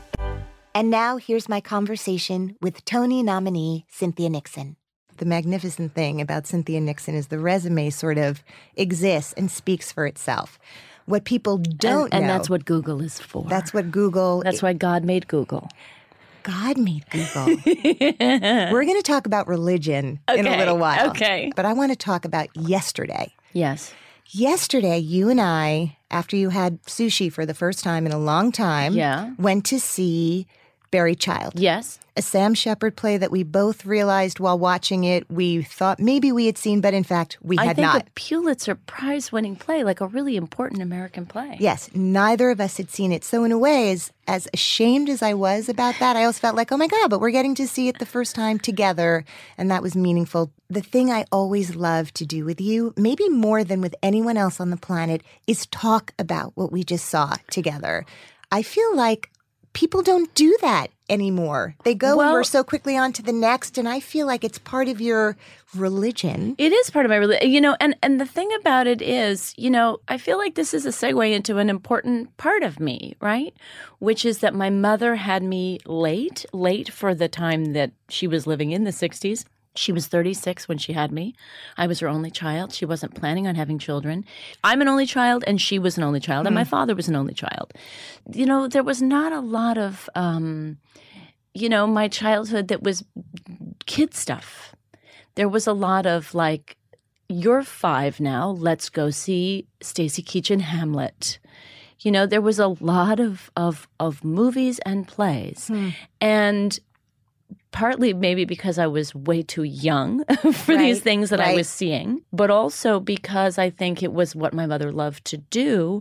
I: And now here's my conversation with Tony nominee Cynthia Nixon. The magnificent thing about Cynthia Nixon is the resume sort of exists and speaks for itself. What people don't
A: and, and
I: know.
A: that's what Google is for.
I: That's what Google.
A: That's why God made Google.
I: God made Google. We're going to talk about religion in a
A: Okay,
I: little while.
A: okay.
I: But I want to talk about yesterday.
A: Yes.
I: Yesterday, you and I after you had sushi for the first time in a long time,
A: Yeah.
I: went to see Buried Child.
A: Yes.
I: A Sam Shepard play that we both realized while watching it we thought maybe we had seen, but in fact we
A: I
I: had
A: think
I: not.
A: a Pulitzer Prize-winning play, like a really important American play.
I: Yes, neither of us had seen it. So in a way, as, as ashamed as I was about that, I also felt like, oh my God, but we're getting to see it the first time together, and that was meaningful. The thing I always love to do with you, maybe more than with anyone else on the planet, is talk about what we just saw together. I feel like people don't do that anymore. They go
A: Well-
I: and we're so quickly on to the next, and I feel like it's part of your religion.
A: It is part of my religion, you know, and, and the thing about it is, you know, I feel like this is a segue into an important part of me, right? Which is that my mother had me late, late for the time that she was living in the sixties. She was thirty-six when she had me. I was her only child. She wasn't planning on having children. I'm an only child, and she was an only child, and my father was an only child. You know, there was not a lot of, um, you know, my childhood that was kid stuff. There was a lot of like, you're five now, let's go see Stacy Keach in Hamlet. You know, there was a lot of of, of movies and plays. And partly maybe because I was way too young for
I: Right,
A: these things that I
I: right.
A: was seeing, but also because I think it was what my mother loved to do.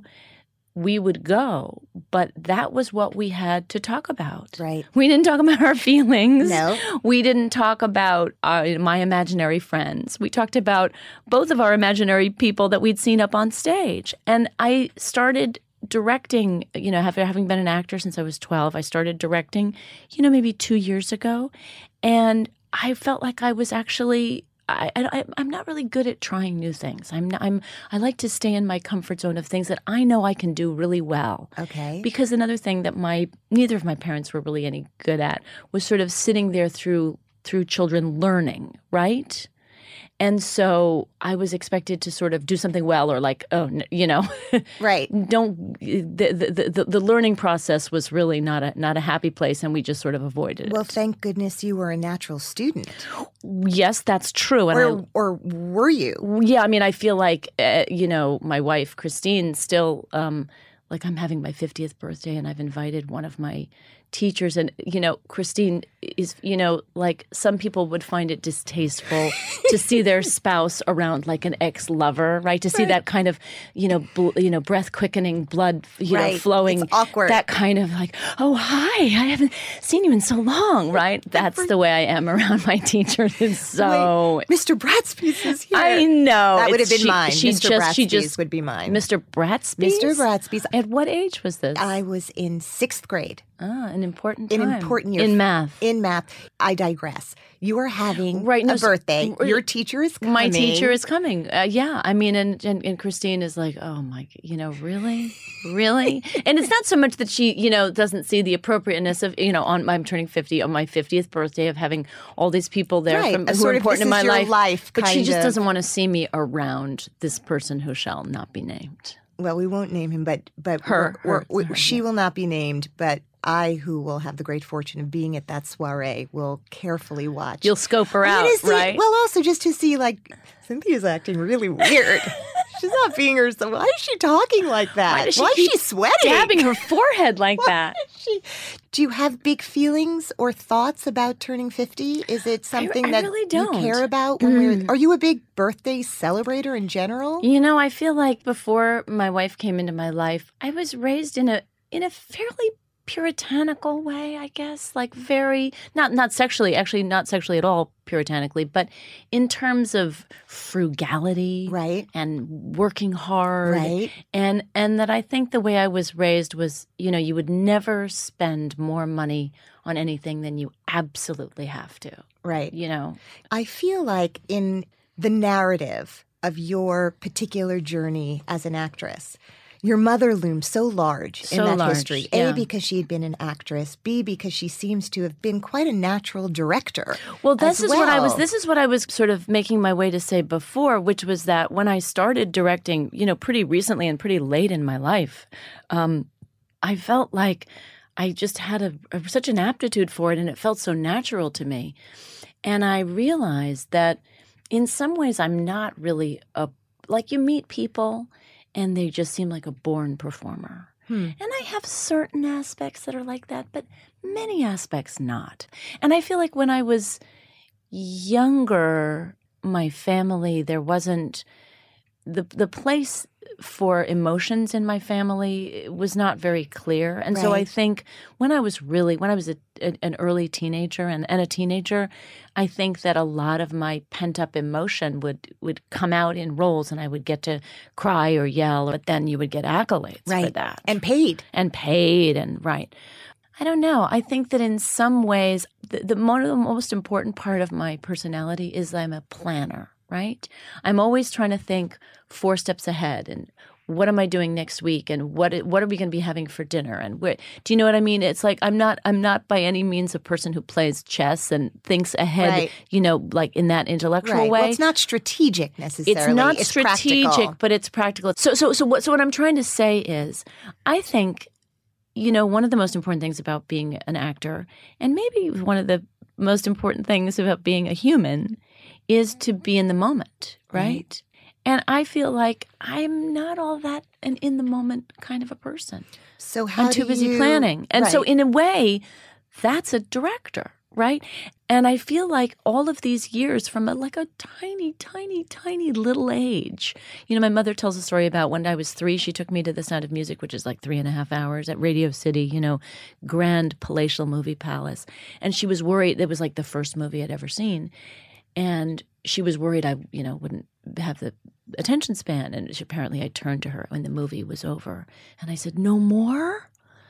A: We would go, but that was what we had to talk about.
I: Right.
A: We didn't talk about our feelings.
I: No.
A: We didn't talk about uh, my imaginary friends. We talked about both of our imaginary people that we'd seen up on stage. And I started directing, you know, having, having been an actor since I was twelve, I started directing, you know, maybe two years ago. And I felt like I was actually, I, I, I'm not really good at trying new things. I'm, not, I'm, I like to stay in my comfort zone of things that I know I can do really well.
I: Okay.
A: Because another thing that my, neither of my parents were really any good at was sort of sitting there through, through children learning, right? And so I was expected to sort of do something well, or like, oh, n- you know,
I: Right.
A: don't. The, the the the learning process was really not a not a happy place, and we just sort of avoided
I: Well,
A: it.
I: thank goodness you were a natural student.
A: Yes, that's true. And
I: Or, or were you?
A: I, yeah, I mean, I feel like uh, you know, my wife Christine still. Um, like I'm having my fiftieth birthday, and I've invited one of my teachers, and you know, Christine is, you know, like some people would find it distasteful to see their spouse around like an ex-lover, right? To see that kind of, you know, bl- you know, breath quickening, blood, you
I: Right.
A: know, flowing,
I: It's awkward.
A: that kind of like, oh hi, I haven't seen you in so long, right? That's the way I am around my teachers. It's so.
I: Wait, Mister Bratsby's is here.
A: I know.
I: That would have
A: It's-
I: been mine.
A: She
I: Mister
A: just, she
I: Bratsby's
A: just
I: would be mine.
A: Mister Bratsby's.
I: Mister Bratsby's.
A: At what age was this?
I: I was in sixth grade.
A: ah, an important
I: An
A: time.
I: important year.
A: in math.
I: In math. I digress. You are having
A: Right, no,
I: a
A: so-
I: birthday.
A: r-
I: Your teacher is coming.
A: My teacher is coming. Uh, yeah, I mean, and, and and Christine is like, oh my, you know, really, really, and it's not so much that she, you know, doesn't see the appropriateness of, you know, on I'm turning fifty on my fiftieth birthday of having all these people there
I: Right,
A: from,
I: a
A: who
I: sort
A: are
I: of,
A: important
I: this
A: in my
I: is your
A: life,
I: life,
A: but she
I: kind
A: just
I: of.
A: doesn't want to see me around this person who shall not be named.
I: Well, we won't name him, but but
A: Her,
I: we're-
A: her,
I: we're-
A: her,
I: she
A: yeah.
I: will not be named. But I, who will have the great fortune of being at that soiree, will carefully watch.
A: You'll scope her
I: I'm
A: out,
I: gonna see-
A: right?
I: Well, also just to see, like, Cynthia's acting really weird. She's not being herself. Why is she talking like that?
A: Why does she
I: Why
A: keep
I: is she sweating?
A: dabbing her forehead like that.
I: She, do you have big feelings or thoughts about turning fifty? Is it something
A: I
I: that
A: really
I: you
A: don't.
I: care about? When we're, are you a big birthday celebrator in general?
A: You know, I feel like before my wife came into my life, I was raised in a in a fairly puritanical way, I guess, like very not not sexually, actually not sexually at all puritanically, but in terms of frugality,
I: Right.
A: and working hard,
I: Right.
A: and and that I think the way I was raised was, you know, you would never spend more money on anything than you absolutely have to,
I: Right.
A: you know.
I: I feel like in the narrative of your particular journey as an actress, your mother looms so large in
A: So
I: that
A: large,
I: history.
A: yeah.
I: A, because she had been an actress. B, because she seems to have been quite a natural director.
A: Well, this
I: as
A: is what I was.
I: well.
A: This is what I was sort of making my way to say before, which was that when I started directing, you know, pretty recently and pretty late in my life, um, I felt like I just had a, a such an aptitude for it, and it felt so natural to me. And I realized that in some ways, I'm not really a like you meet people. and they just seem like a born performer. Hmm. And I have certain aspects that are like that, but many aspects not. And I feel like when I was younger, my family, there wasn't the the place for emotions in my family was not very clear. And right. so I think when I was really, when I was a, a, an early teenager and, and a teenager, I think that a lot of my pent-up emotion would, would come out in roles and I would get to cry or yell, but then you would get accolades
I: right.
A: for that.
I: And paid.
A: And paid, and right. I don't know. I think that in some ways, the, the, one of the most important part of my personality is I'm a planner. Right? I'm always trying to think four steps ahead and what am I doing next week and what what are we going to be having for dinner and where, do you know what I mean? It's like I'm not I'm not by any means a person who plays chess and thinks ahead,
I: right.
A: you know, like in that intellectual
I: right.
A: way.
I: Well, it's not strategic necessarily.
A: It's not
I: it's
A: strategic,
I: practical.
A: But it's practical. So so so what so what I'm trying to say is I think, you know, one of the most important things about being an actor, and maybe one of the most important things about being a human, is to be in the moment, right? right? And I feel like I'm not all that an in the moment kind of a person.
I: So how
A: I'm too
I: do
A: busy
I: you...
A: planning. And
I: right.
A: so in a way, that's a director, right? And I feel like all of these years from a, like a tiny, tiny, tiny little age. You know, my mother tells a story about when I was three, she took me to The Sound of Music, which is like three and a half hours at Radio City, you know, grand palatial movie palace. And she was worried. It was like the first movie I'd ever seen. And she was worried I, you know, wouldn't have the attention span. And she, apparently I turned to her when the movie was over. And I said, no more?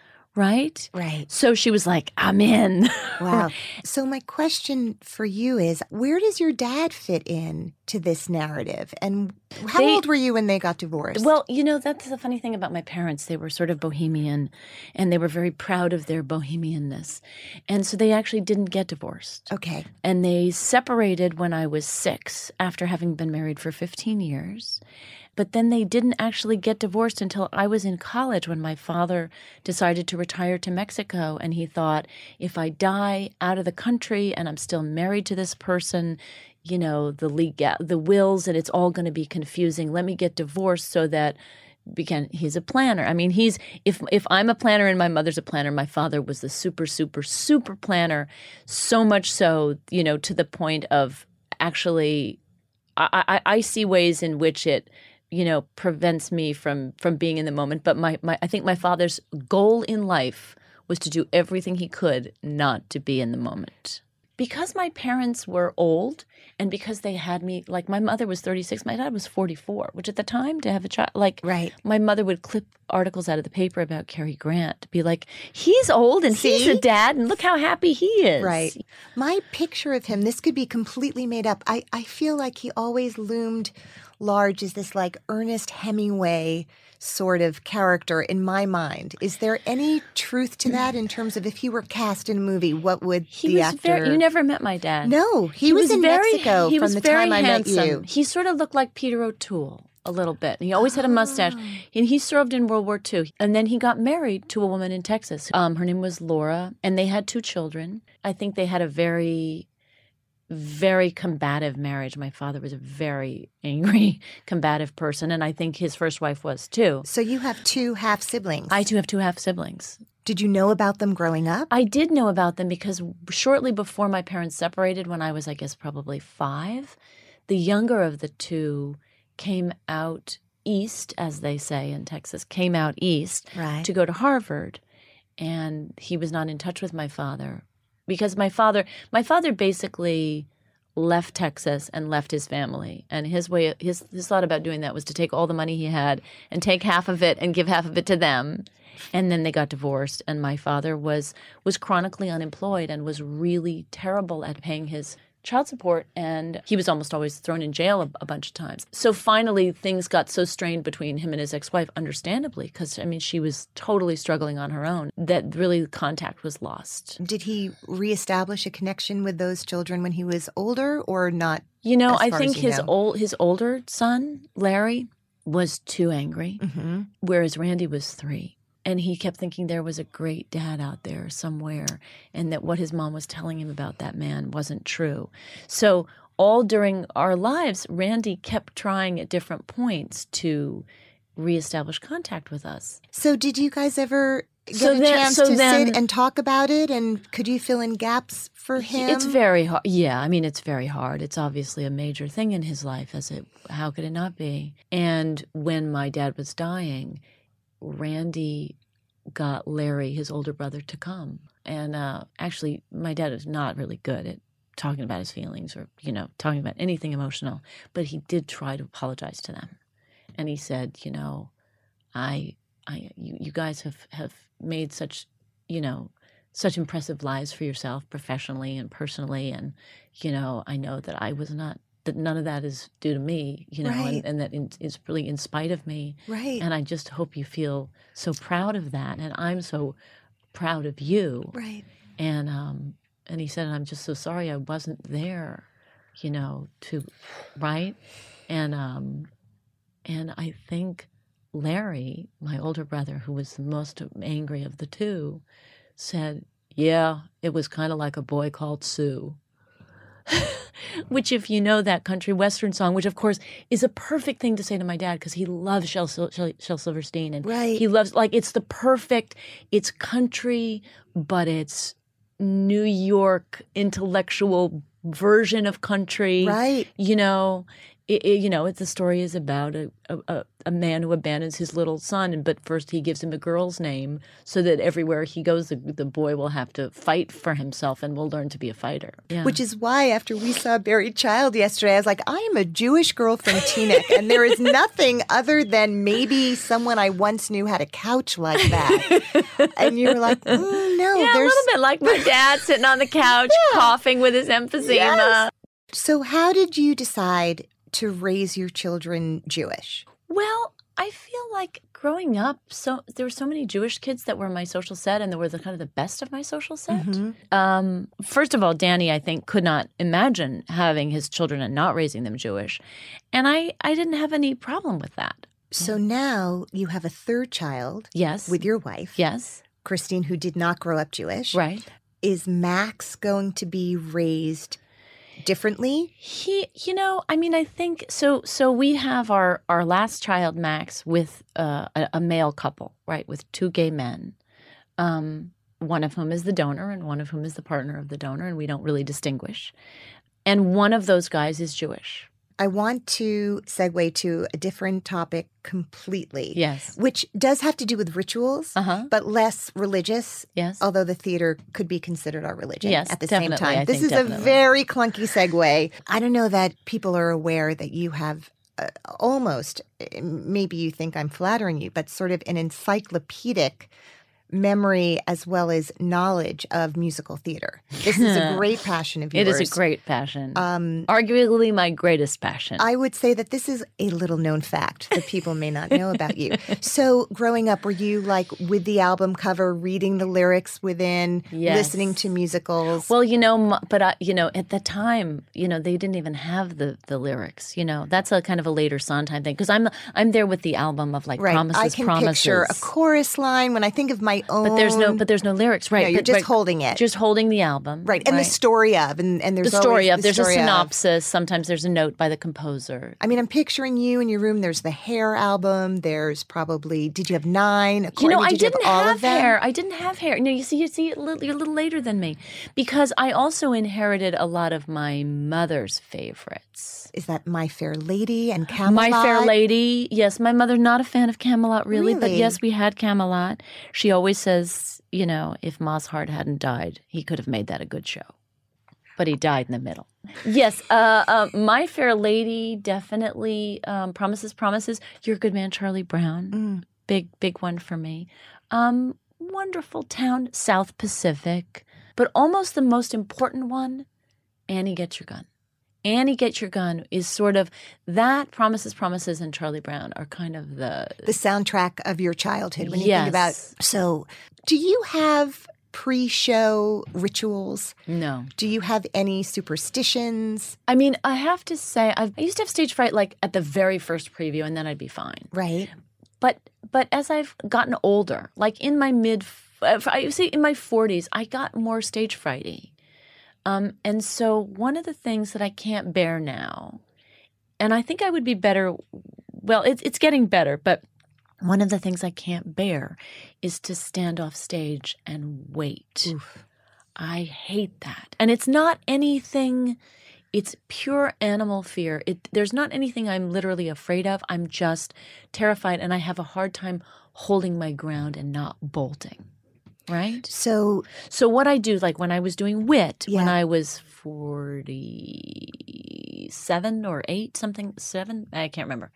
A: Right?
I: Right.
A: So she was like, I'm in.
I: Wow. So my question for you is, where does your dad fit in to this narrative? And how
A: They-
I: old were you when they got divorced?
A: Well, you know, that's the funny thing about my parents. They were sort of bohemian, and they were very proud of their bohemianness. And so they actually didn't get divorced.
I: Okay.
A: And they separated when I was six after having been married for fifteen years. But then they didn't actually get divorced until I was in college when my father decided to retire to Mexico. And he thought, if I die out of the country and I'm still married to this person, you know, the legal, the wills, and it's all going to be confusing. Let me get divorced so that Because he's a planner. I mean, he's if if I'm a planner and my mother's a planner, my father was the super, super, super planner. So much so, you know, to the point of actually, I, I, I see ways in which it, you know, prevents me from from being in the moment. But my, my I think my father's goal in life was to do everything he could not to be in the moment. Because my parents were old and because they had me, like my mother was thirty-six, my dad was forty-four, which at the time to have a child, like
I: right.
A: my mother would clip articles out of the paper about Cary Grant to be like, he's old and
I: See?
A: he's a dad and look how happy he is.
I: Right. My picture of him, this could be completely made up. I, I feel like he always loomed large as this like Ernest Hemingway sort of character in my mind. Is there any truth to that in terms of if he were cast in a movie, what would
A: He
I: the
A: was
I: actor...
A: very, you never met my dad.
I: No, he, was, in
A: very,
I: Mexico
A: he
I: from
A: was
I: the
A: very
I: time I
A: handsome.
I: met you.
A: He sort of looked like Peter O'Toole a little bit. He always had a mustache. And he served in World War Two. And then he got married to a woman in Texas. Um, her name was Laura, and they had two children. I think they had a very... very combative marriage. My father was a very angry, combative person, and I think his first wife was too.
I: So you have two half-siblings.
A: I too have two half-siblings.
I: Did you know about them growing up?
A: I did know about them because shortly before my parents separated, when I was, I guess, probably five, the younger of the two came out east, as they say in Texas, came out east
I: right.
A: to go to Harvard, and he was not in touch with my father. Because my father, my father basically left Texas and left his family, and his way, his his thought about doing that was to take all the money he had and take half of it and give half of it to them, and then they got divorced. And my father was was chronically unemployed and was really terrible at paying his child support, and he was almost always thrown in jail a, a bunch of times. So finally, things got so strained between him and his ex-wife, understandably, because, I mean, she was totally struggling on her own, that really contact was lost.
I: Did he reestablish a connection with those children when he was older or not?
A: You know,
I: as
A: I
I: far
A: think
I: as you
A: his
I: know?
A: old his older son, Larry, was too angry,
I: Mm-hmm.
A: whereas Randy was three. And he kept thinking there was a great dad out there somewhere and that what his mom was telling him about that man wasn't true. So all during our lives, Randy kept trying at different points to reestablish contact with us.
I: So did you guys ever get
A: So
I: a
A: then-
I: chance
A: so
I: to
A: then-
I: sit and talk about it? And could you fill in gaps for him?
A: It's very hard. Yeah, I mean, it's very hard. It's obviously a major thing in his life. As it, how could it not be? And when my dad was dying, Randy got Larry, his older brother, to come. And uh, actually, my dad is not really good at talking about his feelings or, you know, talking about anything emotional. But he did try to apologize to them. And he said, you know, I, I, you, you guys have, have made such, you know, such impressive lives for yourself professionally and personally. And, you know, I know that I was not, that none of that is due to me, you know,
I: Right.
A: and, and that in, it's really in spite of me.
I: Right.
A: And I just hope you feel so proud of that. And I'm so proud of you.
I: Right.
A: And, um, and he said, I'm just so sorry I wasn't there, you know, to, right? And, um, and I think Larry, my older brother, who was the most angry of the two, said, yeah, it was kind of like a boy called Sue. Which, if you know that country western song, which of course is a perfect thing to say to my dad because he loves Shel, Shel, Shel Silverstein. And
I: Right.
A: he loves, like, it's the perfect, it's country, but it's New York intellectual version of country.
I: Right.
A: You know, it, it, you know, it's the story is about a, a, a man who abandons his little son, and but first he gives him a girl's name so that everywhere he goes, the, the boy will have to fight for himself and will learn to be a fighter. Yeah.
I: Which is why after we saw Buried Child yesterday, I was like, I am a Jewish girl from Teaneck, and there is nothing other than maybe someone I once knew had a couch like that. And you were like, mm, no,
A: yeah, a
I: there's...
A: little bit like my dad sitting on the couch coughing with his emphysema.
I: Yes. So how did you decide to raise your children Jewish?
A: Well, I feel like growing up, so there were so many Jewish kids that were my social set, and they were the kind of the best of my social set.
I: Mm-hmm.
A: Um, first of all, Danny, I think, could not imagine having his children and not raising them Jewish, and I, I didn't have any problem with that.
I: So now you have a third child
A: Yes.
I: with your wife,
A: Yes.
I: Christine, who did not grow up Jewish.
A: Right.
I: Is Max going to be raised differently?
A: He, you know, I mean, I think so. So we have our our last child, Max, with uh, a, a male couple, right, with two gay men, um, one of whom is the donor and one of whom is the partner of the donor, and we don't really distinguish. And one of those guys is Jewish.
I: I want to segue to a different topic completely.
A: Yes.
I: Which does have to do with rituals,
A: Uh-huh.
I: but less religious.
A: Yes.
I: Although the theater could be considered our religion
A: Yes,
I: at the same
A: definitely,
I: time.
A: I
I: this
A: think
I: is
A: definitely.
I: a very clunky segue. I don't know that people are aware that you have uh, almost, maybe you think I'm flattering you, but sort of an encyclopedic memory as well as knowledge of musical theater. This is a great passion of
A: It
I: yours.
A: is a great passion.
I: Um,
A: Arguably my greatest passion.
I: I would say that this is a little known fact that people may not know about you. So growing up, were you like with the album cover, reading the lyrics within,
A: Yes.
I: listening to musicals?
A: Well, you know, m- but I, you know, at the time, you know, they didn't even have the, the lyrics. You know, that's a kind of a later Sondheim thing because I'm I'm there with the album of like
I: right.
A: promises,
I: I can
A: promises.
I: picture a chorus line when I think of my own.
A: but there's no but there's no lyrics, right?
I: No, you're
A: But-
I: just
A: right,
I: holding it.
A: just holding the album,
I: right. And the story of, and, and there's
A: the story
I: always
A: of.
I: the
A: There's
I: story
A: a
I: of.
A: synopsis. Sometimes there's a note by the composer.
I: I mean, I'm picturing you in your room. There's the Hair album. There's probably, did you have nine?
A: You know,
I: Courtney,
A: I
I: did you
A: didn't
I: all
A: have
I: of them?
A: hair. I didn't have hair. No, you see, you see, a little- you're a little later than me, because I also inherited a lot of my mother's favorites.
I: Is that My Fair Lady and Camelot?
A: My Fair Lady. Yes, my mother, not a fan of Camelot, really, but
I: Really?
A: yes, we had Camelot. She always says, you know, if Mozart hadn't died, he could have made that a good show. But he died in the middle. Yes, uh, uh, My Fair Lady, definitely. Um, Promises, Promises. You're a Good Man, Charlie Brown.
I: Mm.
A: Big, big one for me. Um, wonderful Town, South Pacific. But almost the most important one, Annie Get Your Gun. Annie Get Your Gun is sort of that. Promises, Promises, and Charlie Brown are kind of the
I: The soundtrack of your childhood when you
A: Yes.
I: think about. So, do you have pre-show rituals?
A: no.
I: Do you have any superstitions?
A: I mean, I have to say, I've, I used to have stage fright like at the very first preview, and then I'd be fine.
I: Right.
A: But but as I've gotten older, like in my mid, I say in my forties, I got more stage frighty. Um, and so one of the things that I can't bear now, and I think I would be better, well, it's it's getting better, but one of the things I can't bear is to stand off stage and wait.
I: Oof.
A: I hate that. And it's not anything, it's pure animal fear. It, there's not anything I'm literally afraid of. I'm just terrified, and I have a hard time holding my ground and not bolting. Right?
I: So,
A: So what I do, like when I was doing Wit, when
I: Yeah.
A: I was forty-seven or eight, something, seven, I can't remember.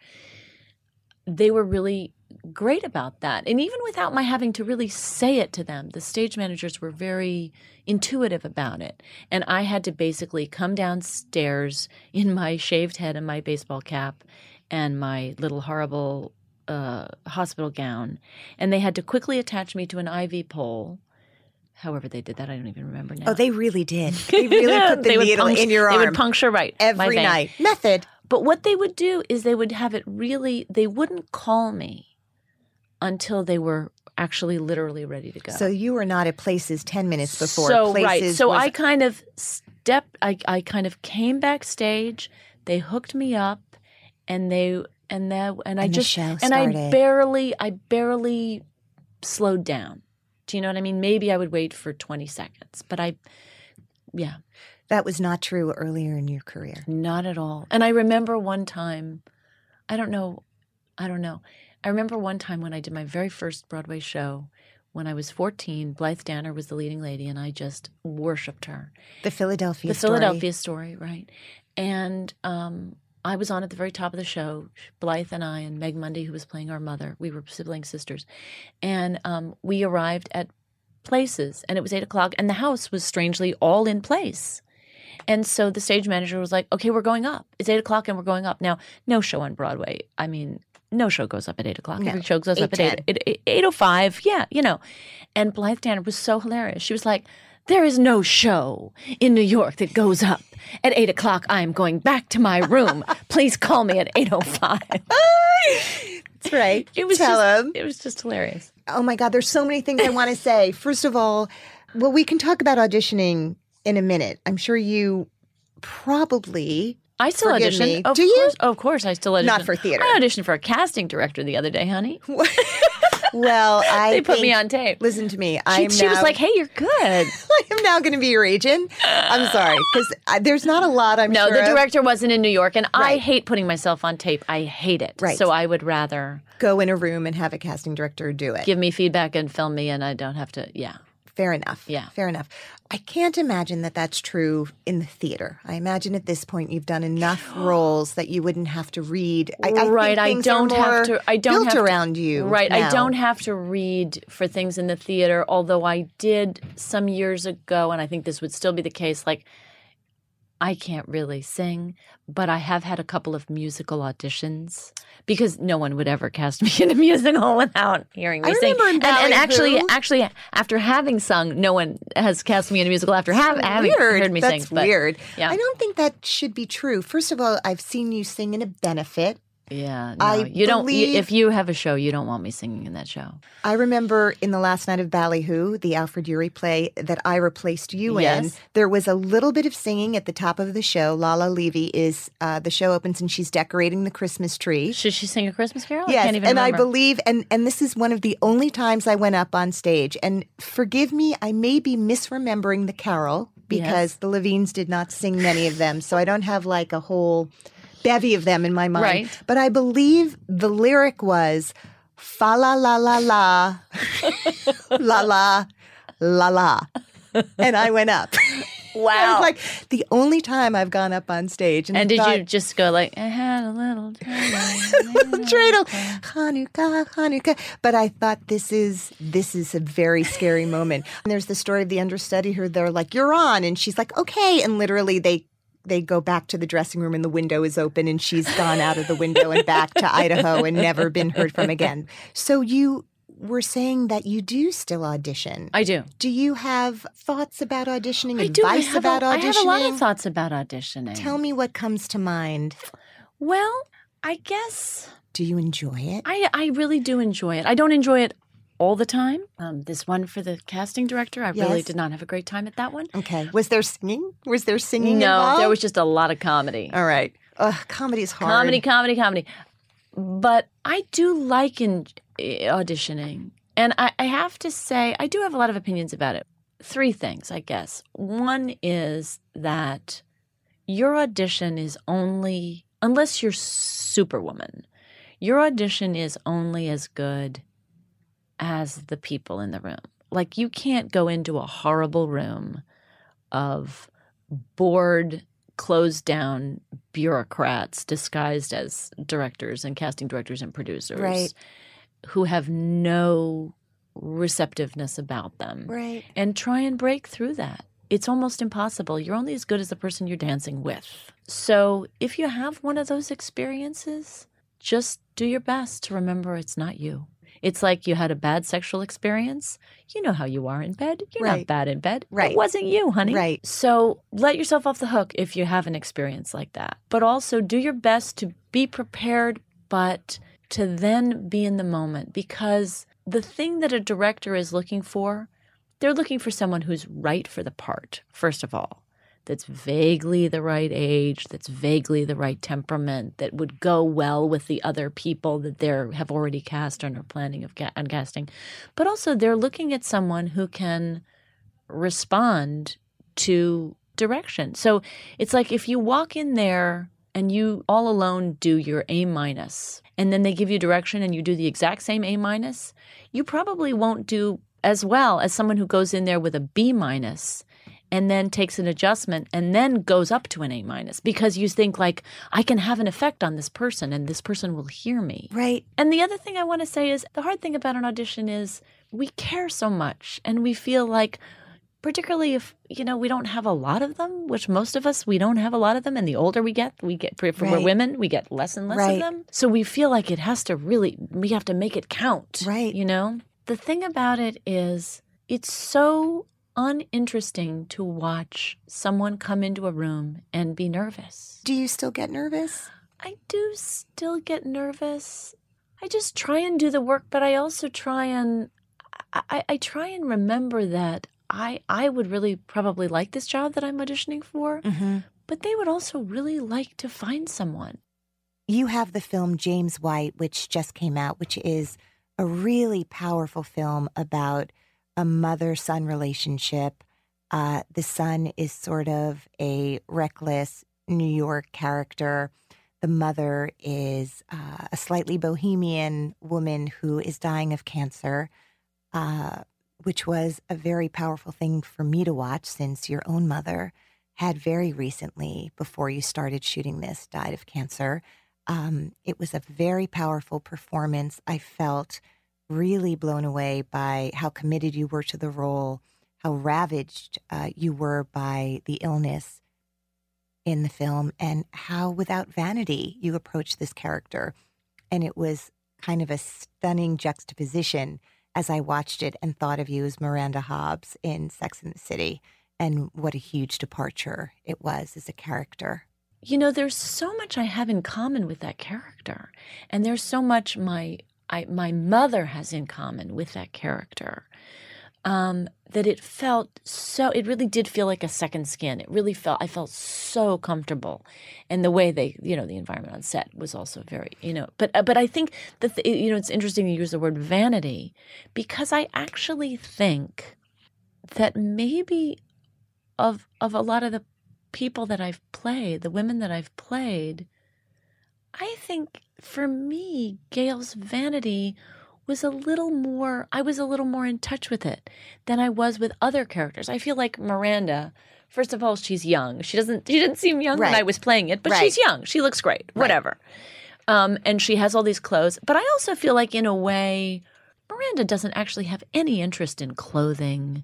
A: They were really great about that. And even without my having to really say it to them, the stage managers were very intuitive about it. And I had to basically come downstairs in my shaved head and my baseball cap and my little horrible uh, hospital gown. And they had to quickly attach me to an I V pole. However they did that, I don't even remember now.
I: oh, they really did. They really put the
A: They would
I: needle
A: punct-
I: in your arm
A: They would puncture right my
I: every
A: vein.
I: night. Method.
A: But what they would do is they would have it really, they wouldn't call me until they were actually literally ready to go.
I: So you were not at Places ten minutes before.
A: So,
I: Places
A: right. So
I: was-
A: I kind of stepped, I, I kind of came backstage, they hooked me up, and they, and that, and I
I: And the
A: just,
I: show
A: and I
I: started.
A: barely, I barely slowed down. Do you know what I mean? Maybe I would wait for twenty seconds, but I, yeah.
I: that was not true earlier in your career.
A: Not at all. And I remember one time, I don't know, I don't know. I remember one time when I did my very first Broadway show when I was fourteen, Blythe Danner was the leading lady, and I just worshipped her.
I: The Philadelphia
A: The
I: story.
A: Philadelphia story, right. And um, I was on at the very top of the show, Blythe and I and Meg Mundy, who was playing our mother. We were sibling sisters. And um, we arrived at Places, and it was eight o'clock, and the house was strangely all in place. And so the stage manager was like, okay, we're going up. It's eight o'clock and we're going up. Now, no show on Broadway. I mean, no show goes up at eight o'clock.
I: No.
A: Every show goes up at
I: eight
A: eight, eight, eight oh five. Yeah, you know. And Blythe Danner was so hilarious. She was like, there is no show in New York that goes up at eight o'clock. I am going back to my room. Please call me at eight oh five.
I: That's right.
A: It was
I: Tell
A: just,
I: him.
A: It was just hilarious.
I: Oh my God, there's so many things I want to say. First of all, well, we can talk about auditioning in a minute. I'm sure you probably
A: I still
I: Forgive
A: audition.
I: me.
A: Of
I: Do you?
A: course, of course, I still audition.
I: Not for theater.
A: I auditioned for a casting director the other day, honey.
I: Well, I
A: They put me
I: think-
A: on tape.
I: Listen to me.
A: She,
I: I am
A: she was
I: now-
A: like, "Hey, you're good."
I: I am now going to be your agent. I'm sorry because there's not a lot. I'm
A: No,
I: sure
A: the
I: of.
A: director wasn't in New York, and I
I: Right.
A: hate putting myself on tape. I hate it.
I: Right.
A: So I would rather
I: Go in a room and have a casting director do it.
A: give me feedback and film me, and I don't have to. Yeah.
I: Fair enough.
A: Yeah.
I: Fair enough. I can't imagine that that's true in the theater. I imagine at this point you've done enough roles that you wouldn't have to read. I, I
A: right.
I: think
A: I
I: things are
A: don't have
I: more
A: to. I don't
I: built
A: have to-
I: around you.
A: Right. I
I: now.
A: don't have to read for things in the theater. Although I did some years ago, and I think this would still be the case. Like, I can't really sing, but I have had a couple of musical auditions because no one would ever cast me in a musical without hearing me
I: I
A: sing.
I: remember in
A: And, and actually,
I: Ballyhoo-
A: actually, after having sung, no one has cast me in a musical after have, having
I: Weird.
A: heard me
I: That's
A: sing. But,
I: weird.
A: yeah.
I: I don't think that should be true. First of all, I've seen you sing in a benefit.
A: Yeah, no,
I: I
A: you don't. You,
I: believe-
A: if you have a show, you don't want me singing in that show.
I: I remember in the last night of Ballyhoo, the Alfred Urey play that I replaced you in,
A: Yes.
I: there was a little bit of singing at the top of the show. Lala Levy is, uh, the show opens and she's decorating the Christmas tree.
A: Should she sing a Christmas Carol? I
I: Yes,
A: can't even
I: and I
A: remember.
I: believe, and, and this is one of the only times I went up on stage. And forgive me, I may be misremembering the carol because
A: Yes.
I: the Levines did not sing many of them. So I don't have like a whole bevy of them in my mind.
A: Right.
I: But I believe the lyric was fa la la la la, la la, la la. And I went up.
A: Wow.
I: I was like, the only time I've gone up on stage. And,
A: and
I: I
A: did
I: thought,
A: you just go like, I had a little
I: little dreidel, Hanukkah, Hanukkah. But I thought this is this is a very scary moment. And there's the story of the understudy who they're like, "You're on," and she's like, "Okay," and literally they they go back to the dressing room and the window is open and she's gone out of the window and back to Idaho and never been heard from again. So you were saying that you do still audition.
A: I do.
I: Do you have thoughts about auditioning?
A: I do. I
I: Advice
A: have,
I: about
A: a,
I: auditioning?
A: I have a lot of thoughts about auditioning.
I: Tell me what comes to mind.
A: Well, I guess
I: Do you enjoy it?
A: I, I really do enjoy it. I don't enjoy it all the time. Um, this one for the casting director, I really
I: Yes.
A: did not have a great time at that one.
I: Okay. Was there singing? Was there singing
A: No,
I: involved?
A: there was just a lot of comedy.
I: All right. Ugh, comedy's hard.
A: Comedy, comedy, comedy. But I do like in, auditioning. And I, I have to say, I do have a lot of opinions about it. Three things, I guess. One is that your audition is only, unless you're Superwoman, your audition is only as good as the people in the room. Like, you can't go into a horrible room of bored, closed down bureaucrats disguised as directors and casting directors and producers,
I: Right.
A: who have no receptiveness about them,
I: Right.
A: and try and break through that. It's almost impossible. You're only as good as the person you're dancing with. So if you have one of those experiences, just do your best to remember it's not you. It's like you had a bad sexual experience. You know how you are in bed. You're
I: Right.
A: not bad in bed.
I: Right.
A: It wasn't you, honey.
I: Right.
A: So let yourself off the hook if you have an experience like that. But also do your best to be prepared, but to then be in the moment. Because the thing that a director is looking for, they're looking for someone who's right for the part, first of all. That's vaguely the right age, that's vaguely the right temperament, that would go well with the other people that they have already cast and are planning of ca- on casting. But also they're looking at someone who can respond to direction. So it's like if you walk in there and you all alone do your A minus, and then they give you direction and you do the exact same A minus, you probably won't do as well as someone who goes in there with a B minus and then takes an adjustment and then goes up to an A minus, because you think like, I can have an effect on this person and this person will hear me.
I: Right.
A: And the other thing I want to say is the hard thing about an audition is we care so much, and we feel like, particularly if, you know, we don't have a lot of them, which most of us, we don't have a lot of them. And the older we get, we get, for
I: Right.
A: we're women, we get less and less
I: Right.
A: of them. So we feel like it has to really, we have to make it count.
I: Right.
A: You know? The thing about it is it's so uninteresting to watch someone come into a room and be nervous.
I: Do you still get nervous?
A: I do still get nervous. I just try and do the work, but I also try and I, I try and remember that I I would really probably like this job that I'm auditioning for,
I: Mm-hmm.
A: but they would also really like to find someone.
I: You have the film James White, which just came out, which is a really powerful film about a mother-son relationship. Uh, the son is sort of a reckless New York character. The mother is uh, a slightly bohemian woman who is dying of cancer, uh, which was a very powerful thing for me to watch, since your own mother had very recently, before you started shooting this, died of cancer. Um, it was a very powerful performance. I felt really blown away by how committed you were to the role, how ravaged uh, you were by the illness in the film, and how without vanity you approached this character. And it was kind of a stunning juxtaposition as I watched it and thought of you as Miranda Hobbs in Sex and the City, and what a huge departure it was as a character.
A: You know, there's so much I have in common with that character, and there's so much my I, my mother has in common with that character, um, that it felt so, it really did feel like a second skin. It really felt, I felt so comfortable. And the way they, you know, the environment on set was also very, you know, but, but I think that, the, you know, it's interesting to use the word vanity, because I actually think that maybe of, of a lot of the people that I've played, the women that I've played, I think for me, Gail's vanity was a little more, I was a little more in touch with it than I was with other characters. I feel like Miranda, first of all, she's young. She doesn't, she didn't seem young
I: Right.
A: when I was playing it, but
I: Right.
A: she's young. She looks great, whatever. Um, and she has all these clothes. But I also feel like in a way, Miranda doesn't actually have any interest in clothing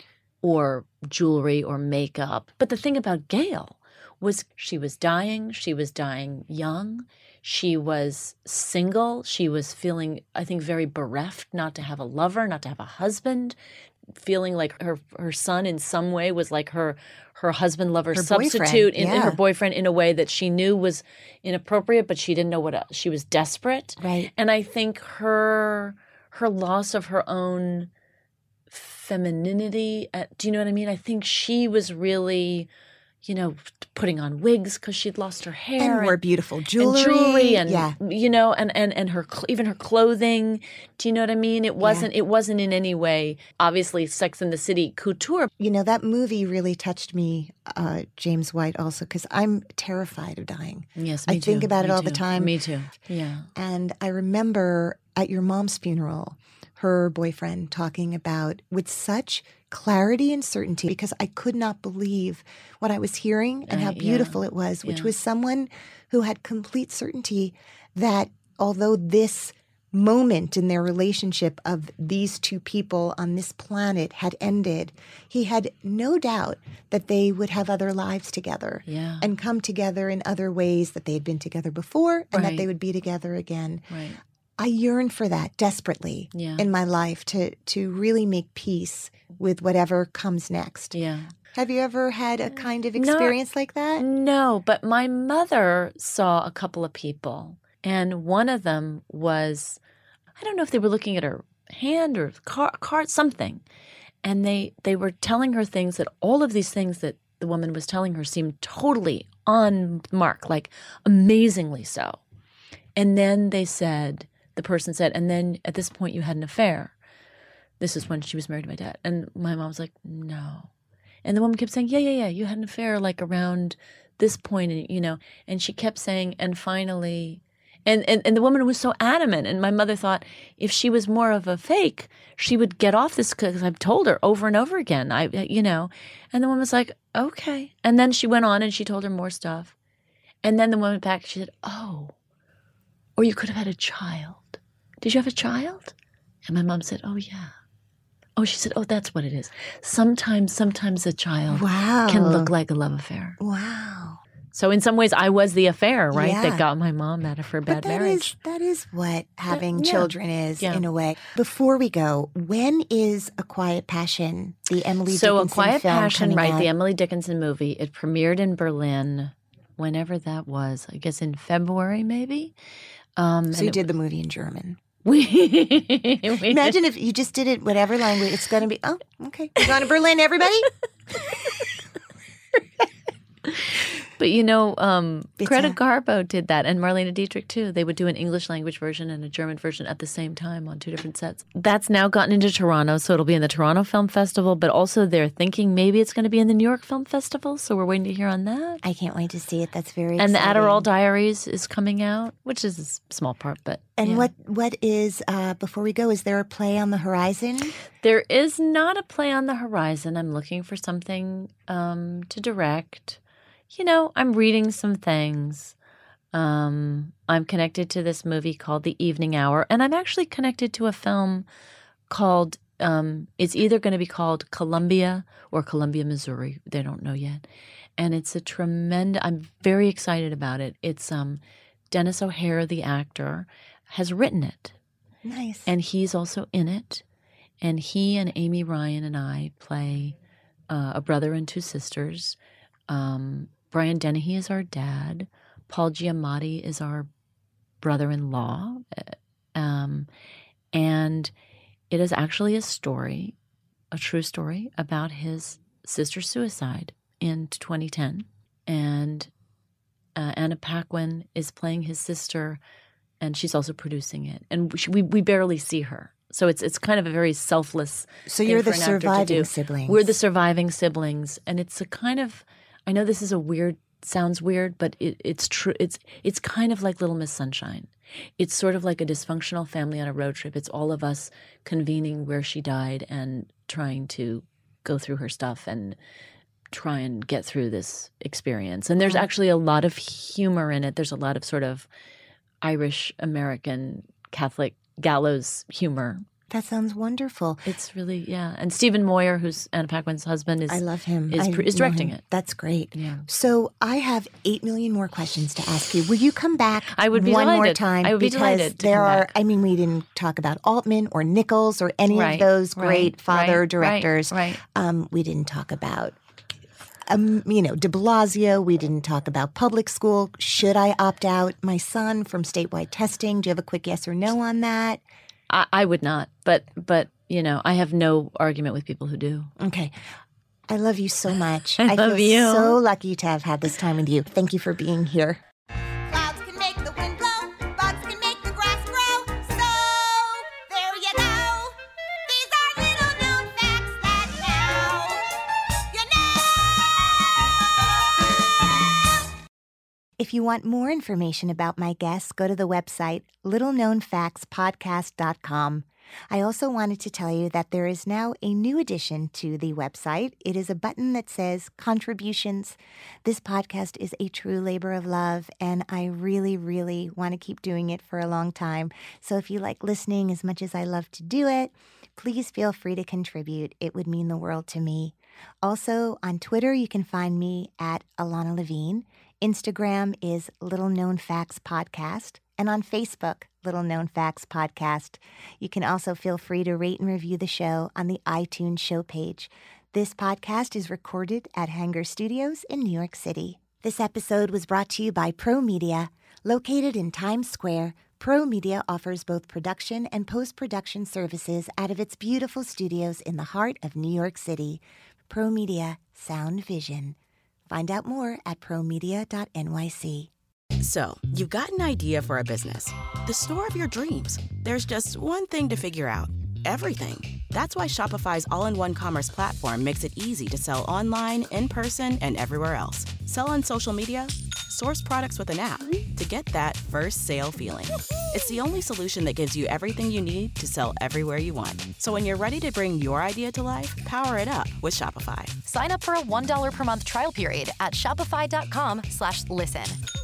A: or jewelry or makeup. But the thing about Gail was she was dying. She was dying young. She was single. She was feeling, I think, very bereft not to have a lover, not to have a husband, feeling like her her son in some way was like her her husband lover
I: Her
A: substitute
I: boyfriend,
A: in, in
I: yeah.
A: her boyfriend in a way that she knew was inappropriate, but she didn't know what else. She was desperate.
I: Right.
A: And I think her her loss of her own femininity, uh, do you know what I mean? I think she was really you know, putting on wigs because she'd lost her hair.
I: And wore beautiful jewelry.
A: And jewelry and,
I: yeah.
A: you know, and, and, and her even her clothing. Do you know what I mean? It wasn't, yeah. it wasn't in any way, obviously, Sex and the City couture.
I: You know, that movie really touched me, uh, James White, also, because I'm terrified of dying.
A: Yes, me
I: I
A: too.
I: think about
A: me
I: it all
A: too.
I: the time.
A: Me too, yeah.
I: And I remember at your mom's funeral, her boyfriend talking about with such clarity and certainty, because I could not believe what I was hearing and how
A: Uh, yeah.
I: beautiful it was, which
A: Yeah.
I: was someone who had complete certainty that although this moment in their relationship of these two people on this planet had ended, he had no doubt that they would have other lives together
A: Yeah.
I: and come together in other ways, that they had been together before and that
A: Right.
I: they would be together again.
A: Right.
I: I yearn for that desperately
A: Yeah.
I: in my life, to to really make peace with whatever comes next.
A: Yeah.
I: Have you ever had a kind of
A: No.
I: experience like that?
A: No, but my mother saw a couple of people, and one of them was, I don't know if they were looking at her hand or car, card, something, and they they were telling her things that all of these things that the woman was telling her seemed totally on mark, like amazingly so. And then they said, the person said, and then at this point you had an affair. This is when she was married to my dad. And my mom was like, no. And the woman kept saying, yeah, yeah, yeah, you had an affair like around this point, and you know, and she kept saying, and finally, and, and, and the woman was so adamant. And my mother thought if she was more of a fake, she would get off this, because I've told her over and over again, I, you know, and the woman was like, okay. And then she went on and she told her more stuff. And then the woman back, she said, oh, or you could have had a child. Did you have a child? And my mom said, oh, yeah. Oh, she said, oh, that's what it is. Sometimes, sometimes a child
I: Wow.
A: can look like a love affair.
I: Wow.
A: So in some ways, I was the affair, right?
I: Yeah.
A: That got my mom out of her bad
I: But that
A: marriage.
I: is that is what having
A: yeah.
I: children is,
A: Yeah.
I: in a way. Before we go, when is A Quiet Passion, the Emily
A: So
I: Dickinson
A: A Quiet
I: film,
A: Passion,
I: coming
A: right,
I: out?
A: the Emily Dickinson movie, it premiered in Berlin, whenever that was, I guess in February maybe. Um,
I: So
A: and
I: you
A: it-
I: did the movie in German.
A: We, we
I: Imagine if you just did it whatever language. It's going to be, oh, okay. We're going to Berlin, everybody?
A: But you know, um,
I: It's
A: Greta
I: a-
A: Garbo did that, and Marlene Dietrich too. They would do an English language version and a German version at the same time on two different sets. That's now gotten into Toronto, so it'll be in the Toronto Film Festival, but also they're thinking maybe it's going to be in the New York Film Festival, so we're waiting to hear on that.
I: I can't wait to see it. That's very
A: And the
I: exciting.
A: Adderall Diaries is coming out, which is a s- small part, but
I: And
A: yeah.
I: what what is, uh, before we go, is there a play on the horizon?
A: There is not a play on the horizon. I'm looking for something um, to direct. You know, I'm reading some things. Um, I'm connected to this movie called The Evening Hour, and I'm actually connected to a film called, um, it's either going to be called Columbia or Columbia, Missouri. They don't know yet. And it's a tremendous, I'm very excited about it. It's um, Dennis O'Hare, the actor, has written it.
I: Nice.
A: And he's also in it. And he and Amy Ryan and I play uh, a brother and two sisters. Um, Brian Dennehy is our dad. Paul Giamatti is our brother-in-law. Um, and it is actually a story, a true story, about his sister's suicide in twenty ten. And uh, Anna Paquin is playing his sister, and she's also producing it. And we, we, we barely see her. So it's it's kind of a very selfless
I: So
A: thing
I: you're
A: for
I: the
A: an actor to
I: surviving
A: do.
I: siblings.
A: We're the surviving siblings, and it's a kind of, I know this is a weird, sounds weird, but it, it's true. It's it's kind of like Little Miss Sunshine. It's sort of like a dysfunctional family on a road trip. It's all of us convening where she died and trying to go through her stuff and try and get through this experience. And there's actually a lot of humor in it. There's a lot of sort of Irish American Catholic gallows humor.
I: That sounds wonderful.
A: It's really, yeah. And Stephen Moyer, who's Anna Paquin's husband, is
I: I love him.
A: is,
I: I
A: is
I: know
A: directing
I: him.
A: it.
I: That's great.
A: Yeah.
I: So I have eight million more questions to ask you. Will you come back
A: I would be
I: one more
A: delighted.
I: time?
A: I would be
I: because
A: delighted to
I: there
A: come
I: are,
A: back.
I: I mean, we didn't talk about Altman or Nichols or any
A: Right,
I: of those
A: right,
I: great father
A: right,
I: directors.
A: right, right.
I: Um, we didn't talk about Um, you know, de Blasio. We didn't talk about public school. Should I opt out my son from statewide testing? Do you have a quick yes or no on that?
A: I, I would not, but but you know, I have no argument with people who do.
I: Okay. I love you so much.
A: I love
I: feel
A: you.
I: so lucky to have had this time with you. Thank you for being here.
J: Clouds can make the wind blow, bugs can make the grass grow. So, there you go. These are little known facts that now you know.
I: If you want more information about my guests, go to the website little known facts podcast dot com. I also wanted to tell you that there is now a new addition to the website. It is a button that says contributions. This podcast is a true labor of love, and I really, really want to keep doing it for a long time. So if you like listening as much as I love to do it, please feel free to contribute. It would mean the world to me. Also, on Twitter, you can find me at Alana Levine. Instagram is Little Known Facts Podcast. And on Facebook, Little Known Facts Podcast. You can also feel free to rate and review the show on the iTunes show page. This podcast is recorded at Hanger Studios in New York City. This episode was brought to you by Pro Media. Located in Times Square, Pro Media offers both production and post-production services out of its beautiful studios in the heart of New York City. Pro Media, sound vision. Find out more at pro media dot n y c.
B: So, you've got an idea for a business, the store of your dreams. There's just one thing to figure out: everything. That's why Shopify's all-in-one commerce platform makes it easy to sell online, in person, and everywhere else. Sell on social media, source products with an app to get that first sale feeling. It's the only solution that gives you everything you need to sell everywhere you want. So when you're ready to bring your idea to life, power it up with Shopify.
C: Sign up for a one dollar per month trial period at shopify dot com slash listen.